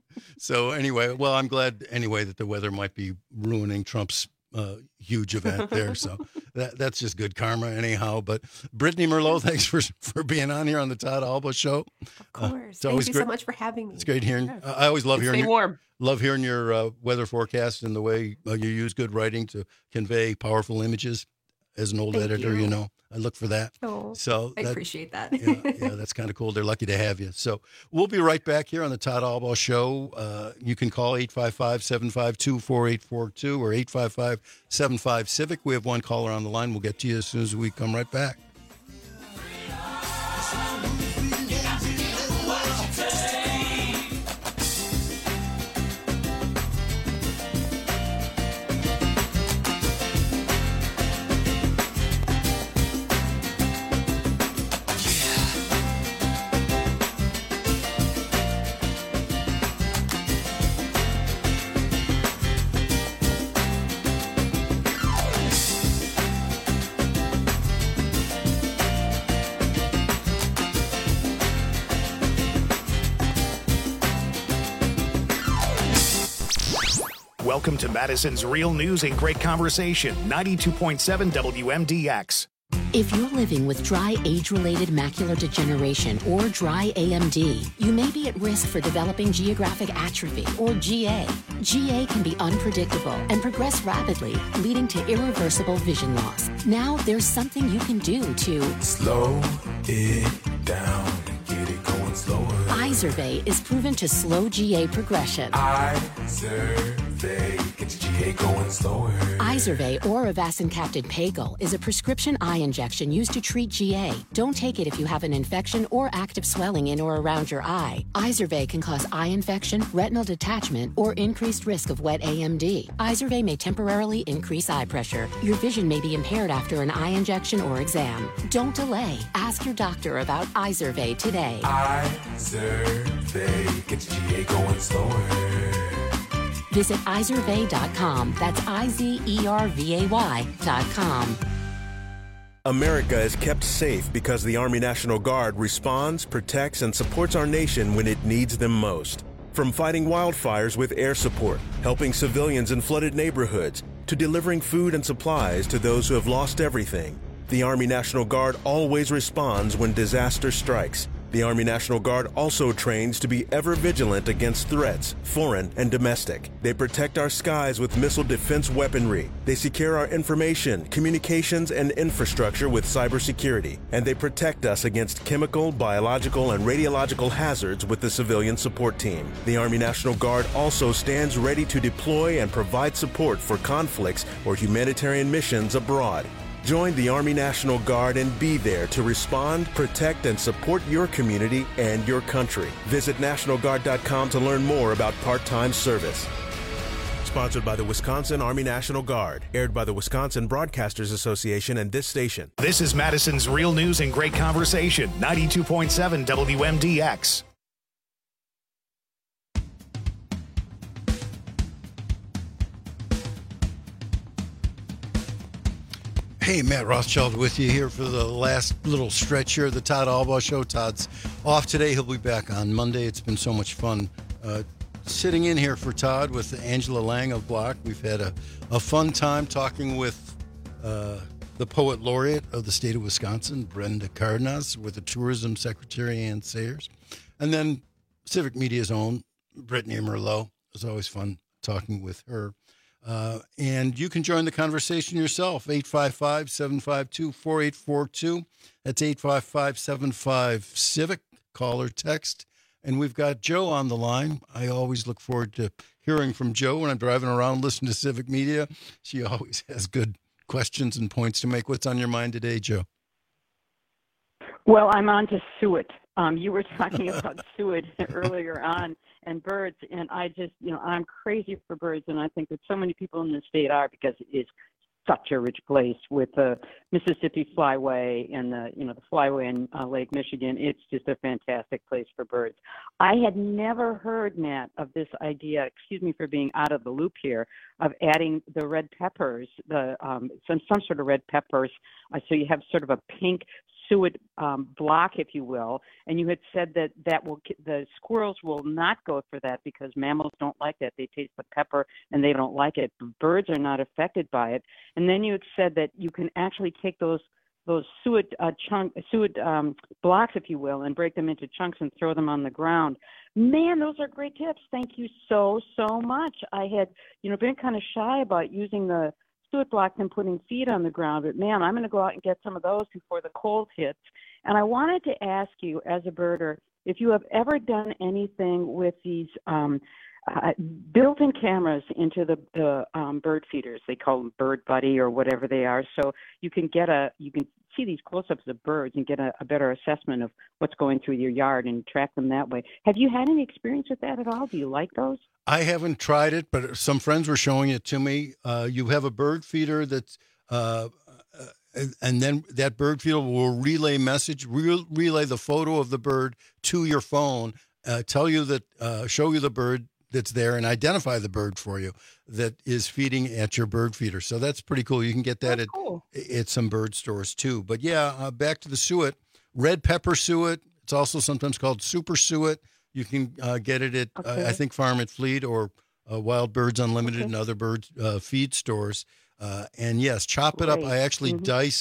So anyway, well, I'm glad anyway that the weather might be ruining Trump's Uh, huge event there. So that that's just good karma anyhow. But Brittany Merlot, thanks for for being on here on the Todd Alba Show. Of course. Uh, Thank you great. so much for having me. It's great hearing. Yes. Uh, I always love hearing Stay your, warm. love hearing your uh, weather forecast and the way uh, you use good writing to convey powerful images. As an old Thank editor, you. you know, I look for that. Oh, so I that, appreciate that. yeah, yeah, that's kind of cool. They're lucky to have you. So we'll be right back here on the Todd Alba Show. Uh, you can call eight five five, seven five two, four eight four two or eight five five, seven five, civic. We have one caller on the line. We'll get to you as soon as we come right back. Welcome to Madison's Real News and Great Conversation, ninety-two point seven W M D X. If you're living with dry age-related macular degeneration or dry A M D, you may be at risk for developing geographic atrophy or G A. G A can be unpredictable and progress rapidly, leading to irreversible vision loss. Now there's something you can do to slow it down and get it going slower. Izervay is proven to slow G A progression. Izervay gets G A going slower. Izervay or avacincaptad pagel is a prescription eye injection used to treat G A. Don't take it if you have an infection or active swelling in or around your eye. Izervay can cause eye infection, retinal detachment, or increased risk of wet A M D. Izervay may temporarily increase eye pressure. Your vision may be impaired after an eye injection or exam. Don't delay. Ask your doctor about Izervay today. Izervay gets G A going slower. Visit izervay dot com. That's I Z E R V A Y dot com. America is kept safe because the Army National Guard responds, protects, and supports our nation when it needs them most. From fighting wildfires with air support, helping civilians in flooded neighborhoods, to delivering food and supplies to those who have lost everything, the Army National Guard always responds when disaster strikes. The Army National Guard also trains to be ever vigilant against threats, foreign and domestic. They protect our skies with missile defense weaponry. They secure our information, communications, and infrastructure with cybersecurity. And they protect us against chemical, biological, and radiological hazards with the civilian support team. The Army National Guard also stands ready to deploy and provide support for conflicts or humanitarian missions abroad. Join the Army National Guard and be there to respond, protect, and support your community and your country. Visit National Guard dot com to learn more about part-time service. Sponsored by the Wisconsin Army National Guard. Aired by the Wisconsin Broadcasters Association and this station. This is Madison's Real News and Great Conversation, ninety-two point seven W M D X. Hey, Matt Rothschild with you here for the last little stretch here of the Todd Albaugh Show. Todd's off today. He'll be back on Monday. It's been so much fun uh, sitting in here for Todd with Angela Lang of Block. We've had a, a fun time talking with uh, the Poet Laureate of the state of Wisconsin, Brenda Cardenas, with the Tourism Secretary, Ann Sayers. And then Civic Media's own, Brittany Merlot. It was always fun talking with her. Uh, and you can join the conversation yourself, eight five five, seven five two, four eight four two. That's eight five five, seven five, CIVIC. Call or text. And we've got Joe on the line. I always look forward to hearing from Joe when I'm driving around listening to Civic Media. She always has good questions and points to make. What's on your mind today, Joe? Well, I'm on to suet. Um, you were talking about suet earlier on and birds, and I just, you know, I'm crazy for birds, and I think that so many people in the state are because it is such a rich place with the Mississippi Flyway and the, you know, the Flyway in uh, Lake Michigan. It's just a fantastic place for birds. I had never heard, Matt, of this idea, excuse me for being out of the loop here, of adding the red peppers, the um, some, some sort of red peppers, uh, so you have sort of a pink suet um, block, if you will, and you had said that that will the squirrels will not go for that because mammals don't like that. They taste the pepper and they don't like it. Birds are not affected by it. And then you had said that you can actually take those those suet uh, chunk suet um, blocks, if you will, and break them into chunks and throw them on the ground. Man, those are great tips. Thank you so so much. I had you know been kind of shy about using the suet blocks and putting feed on the ground, but man, I'm going to go out and get some of those before the cold hits. And I wanted to ask you, as a birder, if you have ever done anything with these um, uh, built-in cameras into the, the um, bird feeders. They call them Bird Buddy or whatever they are. So you can get a, you can see these close-ups of birds and get a, a better assessment of what's going through your yard and track them that way. Have you had any experience with that at all? Do you like those? I haven't tried it, but some friends were showing it to me. Uh, you have a bird feeder that's, uh, uh, and then that bird feeder will relay message, re- relay the photo of the bird to your phone, uh, tell you that, uh, show you the bird that's there and identify the bird for you that is feeding at your bird feeder. So that's pretty cool. You can get that at, cool. at some bird stores too. But yeah, uh, back to the suet, red pepper suet. It's also sometimes called super suet. You can uh, get it at, okay. uh, I think, Farm at Fleet or uh, Wild Birds Unlimited okay. and other bird uh, feed stores. Uh, and yes, chop it Great. up. I actually mm-hmm. dice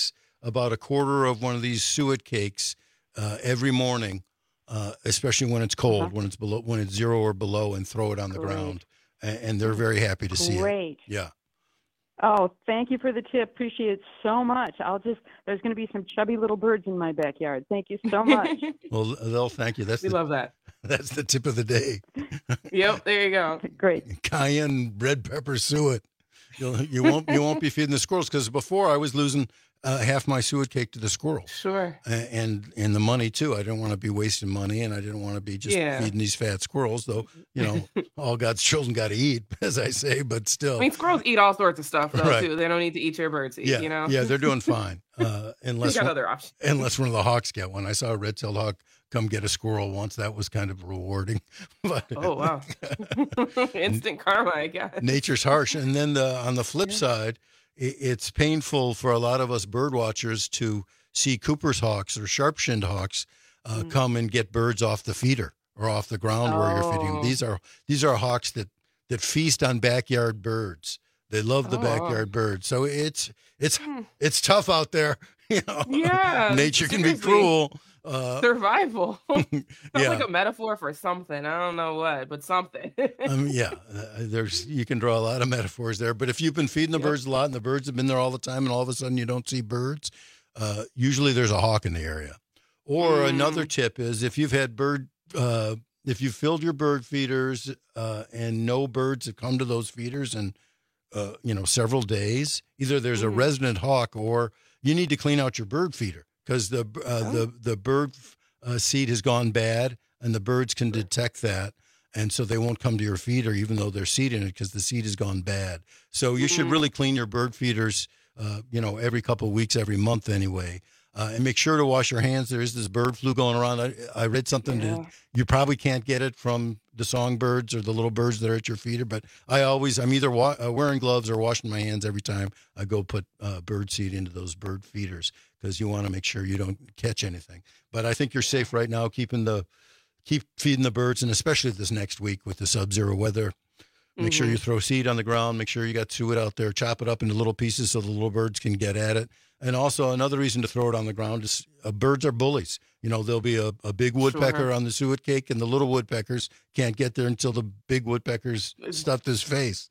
about a quarter of one of these suet cakes uh, every morning, uh, especially when it's cold, uh-huh. when it's below, when it's zero or below, and throw it on the Great. ground. And, and they're very happy to see it. Great. Yeah. Oh, thank you for the tip. Appreciate it so much. I'll just, there's going to be some chubby little birds in my backyard. Thank you so much. Well, they'll thank you. That's we the, love that. That's the tip of the day. Yep, there you go. Great. Cayenne red pepper suet. You'll, you won't you won't be feeding the squirrels, because before I was losing uh, half my suet cake to the squirrels. Sure. And, and and the money too. I didn't want to be wasting money, and I didn't want to be just yeah. feeding these fat squirrels. Though, you know, all God's children got to eat, as I say. But still, I mean, squirrels eat all sorts of stuff though Right. too. They don't need to eat your bird seed. yeah, You know. yeah, they're doing fine. Uh, unless You got one, other options. unless one of the hawks get one. I saw a red-tailed hawk come get a squirrel once. That was kind of rewarding. But, oh wow! Instant karma, I guess. Nature's harsh. And then the, on the flip yeah. side, it, it's painful for a lot of us bird watchers to see Cooper's hawks or sharp-shinned hawks uh, mm. come and get birds off the feeder or off the ground oh. where you're feeding them. These are these are hawks that that feast on backyard birds. They love the oh. backyard birds. So it's it's mm. it's tough out there. You know? Yeah, nature can seriously. be cruel. Uh, Survival. Sounds yeah. like a metaphor for something. I don't know what, but something. um, yeah, uh, there's you can draw a lot of metaphors there. But if you've been feeding the yep. birds a lot and the birds have been there all the time, and all of a sudden you don't see birds, uh, usually there's a hawk in the area. Or mm. another tip is if you've had bird, uh, if you've filled your bird feeders uh, and no birds have come to those feeders in, uh, you know, several days, either there's mm. a resident hawk or you need to clean out your bird feeder. Because the uh, oh. the the bird uh, seed has gone bad, and the birds can detect that, and so they won't come to your feeder even though they're seed in it because the seed has gone bad. So you mm-hmm. should really clean your bird feeders, uh, you know, every couple of weeks, every month anyway, uh, and make sure to wash your hands. There is this bird flu going around. I, I read something yeah. that you probably can't get it from the songbirds or the little birds that are at your feeder, but I always I'm either wa- uh, wearing gloves or washing my hands every time I go put uh, bird seed into those bird feeders. Because you want to make sure you don't catch anything. But I think you're safe right now, keeping the, keep feeding the birds, and especially this next week with the sub-zero weather. Make mm-hmm. sure you throw seed on the ground. Make sure you got suet out there. Chop it up into little pieces so the little birds can get at it. And also another reason to throw it on the ground is uh, birds are bullies. You know, there'll be a, a big woodpecker sure. on the suet cake, and the little woodpeckers can't get there until the big woodpeckers stuffed his face.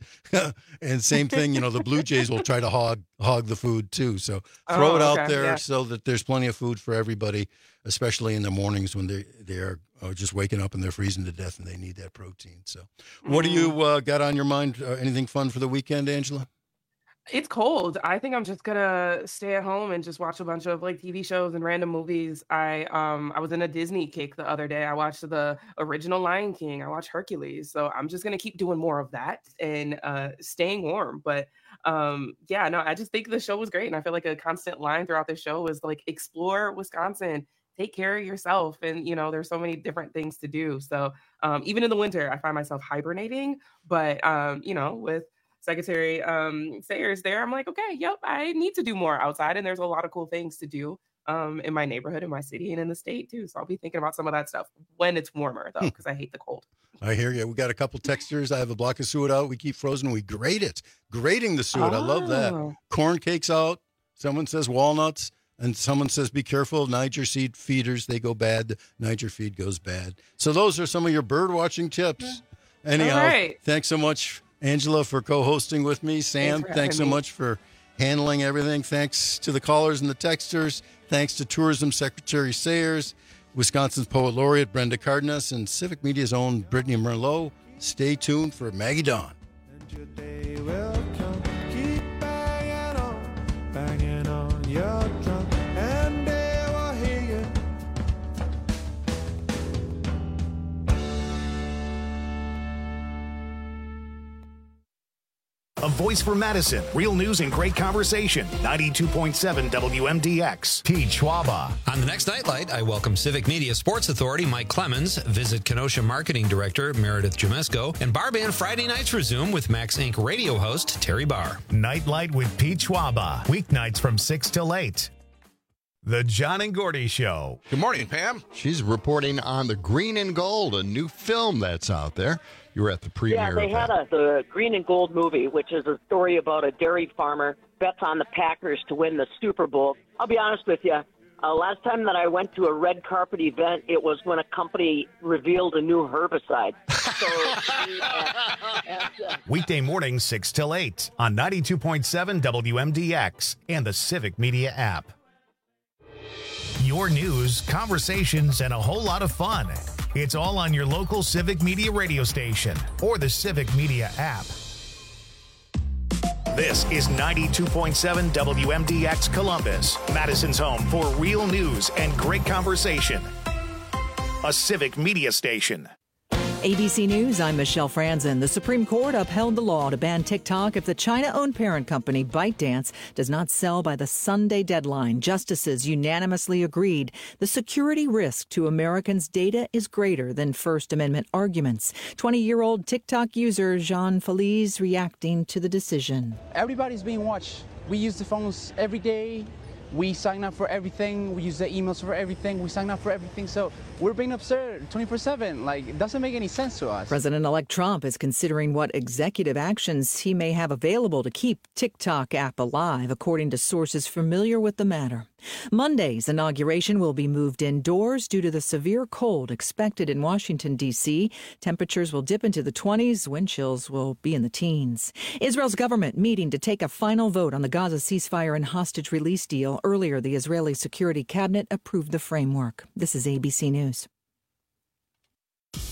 And same thing, you know, the blue jays will try to hog hog the food too. So throw oh, it out okay. there yeah. so that there's plenty of food for everybody, especially in the mornings when they, they are uh, just waking up and they're freezing to death and they need that protein. So what mm-hmm. do you uh, got on your mind? Uh, anything fun for the weekend, Angela? It's cold. I think I'm just gonna stay at home and just watch a bunch of like T V shows and random movies. I um I was in a Disney kick the other day. I watched the original Lion King. I watched Hercules. So I'm just gonna keep doing more of that and uh staying warm. But um yeah, no, I just think the show was great, and I feel like a constant line throughout the show was like explore Wisconsin, take care of yourself, and you know there's so many different things to do. So um even in the winter, I find myself hibernating, but um you know with Secretary um, Sayers there, I'm like, okay, yep, I need to do more outside. And there's a lot of cool things to do um, in my neighborhood, in my city, and in the state too. So I'll be thinking about some of that stuff when it's warmer though, because I hate the cold. I hear you. We got a couple textures. I have a block of suet out. We keep frozen. We grate it. Grating the suet. Oh. I love that. Corn cakes out. Someone says walnuts. And someone says, be careful, Niger seed feeders, they go bad. The Niger feed goes bad. So those are some of your bird watching tips. Anyhow, right. Thanks so much, Angela, for co-hosting with me. Sam, thanks, thanks so me. much for handling everything. Thanks to the callers and the texters. Thanks to Tourism Secretary Sayers, Wisconsin's Poet Laureate Brenda Cardenas, and Civic Media's own Brittany Merlot. Stay tuned for Maggie Dawn. And your day will come. Keep banging on, banging on your drum, and they will hear you. A voice for Madison. Real news and great conversation. ninety-two point seven W M D X. Pete Schwaba. On the next Nightlight, I welcome Civic Media Sports Authority Mike Clemens, visit Kenosha Marketing Director Meredith Jamesko, and Bar Band Friday nights resume with Max Incorporated radio host Terry Barr. Nightlight with Pete Schwaba. Weeknights from six till eight. The John and Gordy Show. Good morning, Pam. She's reporting on the Green and Gold, a new film that's out there. You were at the premiere. Yeah, they of had that. a, the Green and Gold movie, which is a story about a dairy farmer bets on the Packers to win the Super Bowl. I'll be honest with you. Uh, last time that I went to a red carpet event, it was when a company revealed a new herbicide. So, uh, and, uh, Weekday mornings, six till eight on ninety-two point seven W M D X and the Civic Media app. Your news, conversations, and a whole lot of fun. It's all on your local Civic Media radio station or the Civic Media app. This is ninety-two point seven W M D X Columbus, Madison's home for real news and great conversation. A Civic Media station. A B C News, I'm Michelle Franzen. The Supreme Court upheld the law to ban TikTok if the China-owned parent company ByteDance does not sell by the Sunday deadline. Justices unanimously agreed the security risk to Americans' data is greater than First Amendment arguments. twenty-year-old TikTok user Jean Feliz reacting to the decision. Everybody's being watched. We use the phones every day. We sign up for everything. We use the emails for everything. We sign up for everything. So we're being observed twenty-four seven. Like, it doesn't make any sense to us. President-elect Trump is considering what executive actions he may have available to keep TikTok app alive, according to sources familiar with the matter. Monday's inauguration will be moved indoors due to the severe cold expected in Washington, D C. Temperatures will dip into the twenties. Wind chills will be in the teens. Israel's government meeting to take a final vote on the Gaza ceasefire and hostage release deal. Earlier, the Israeli Security Cabinet approved the framework. This is A B C News.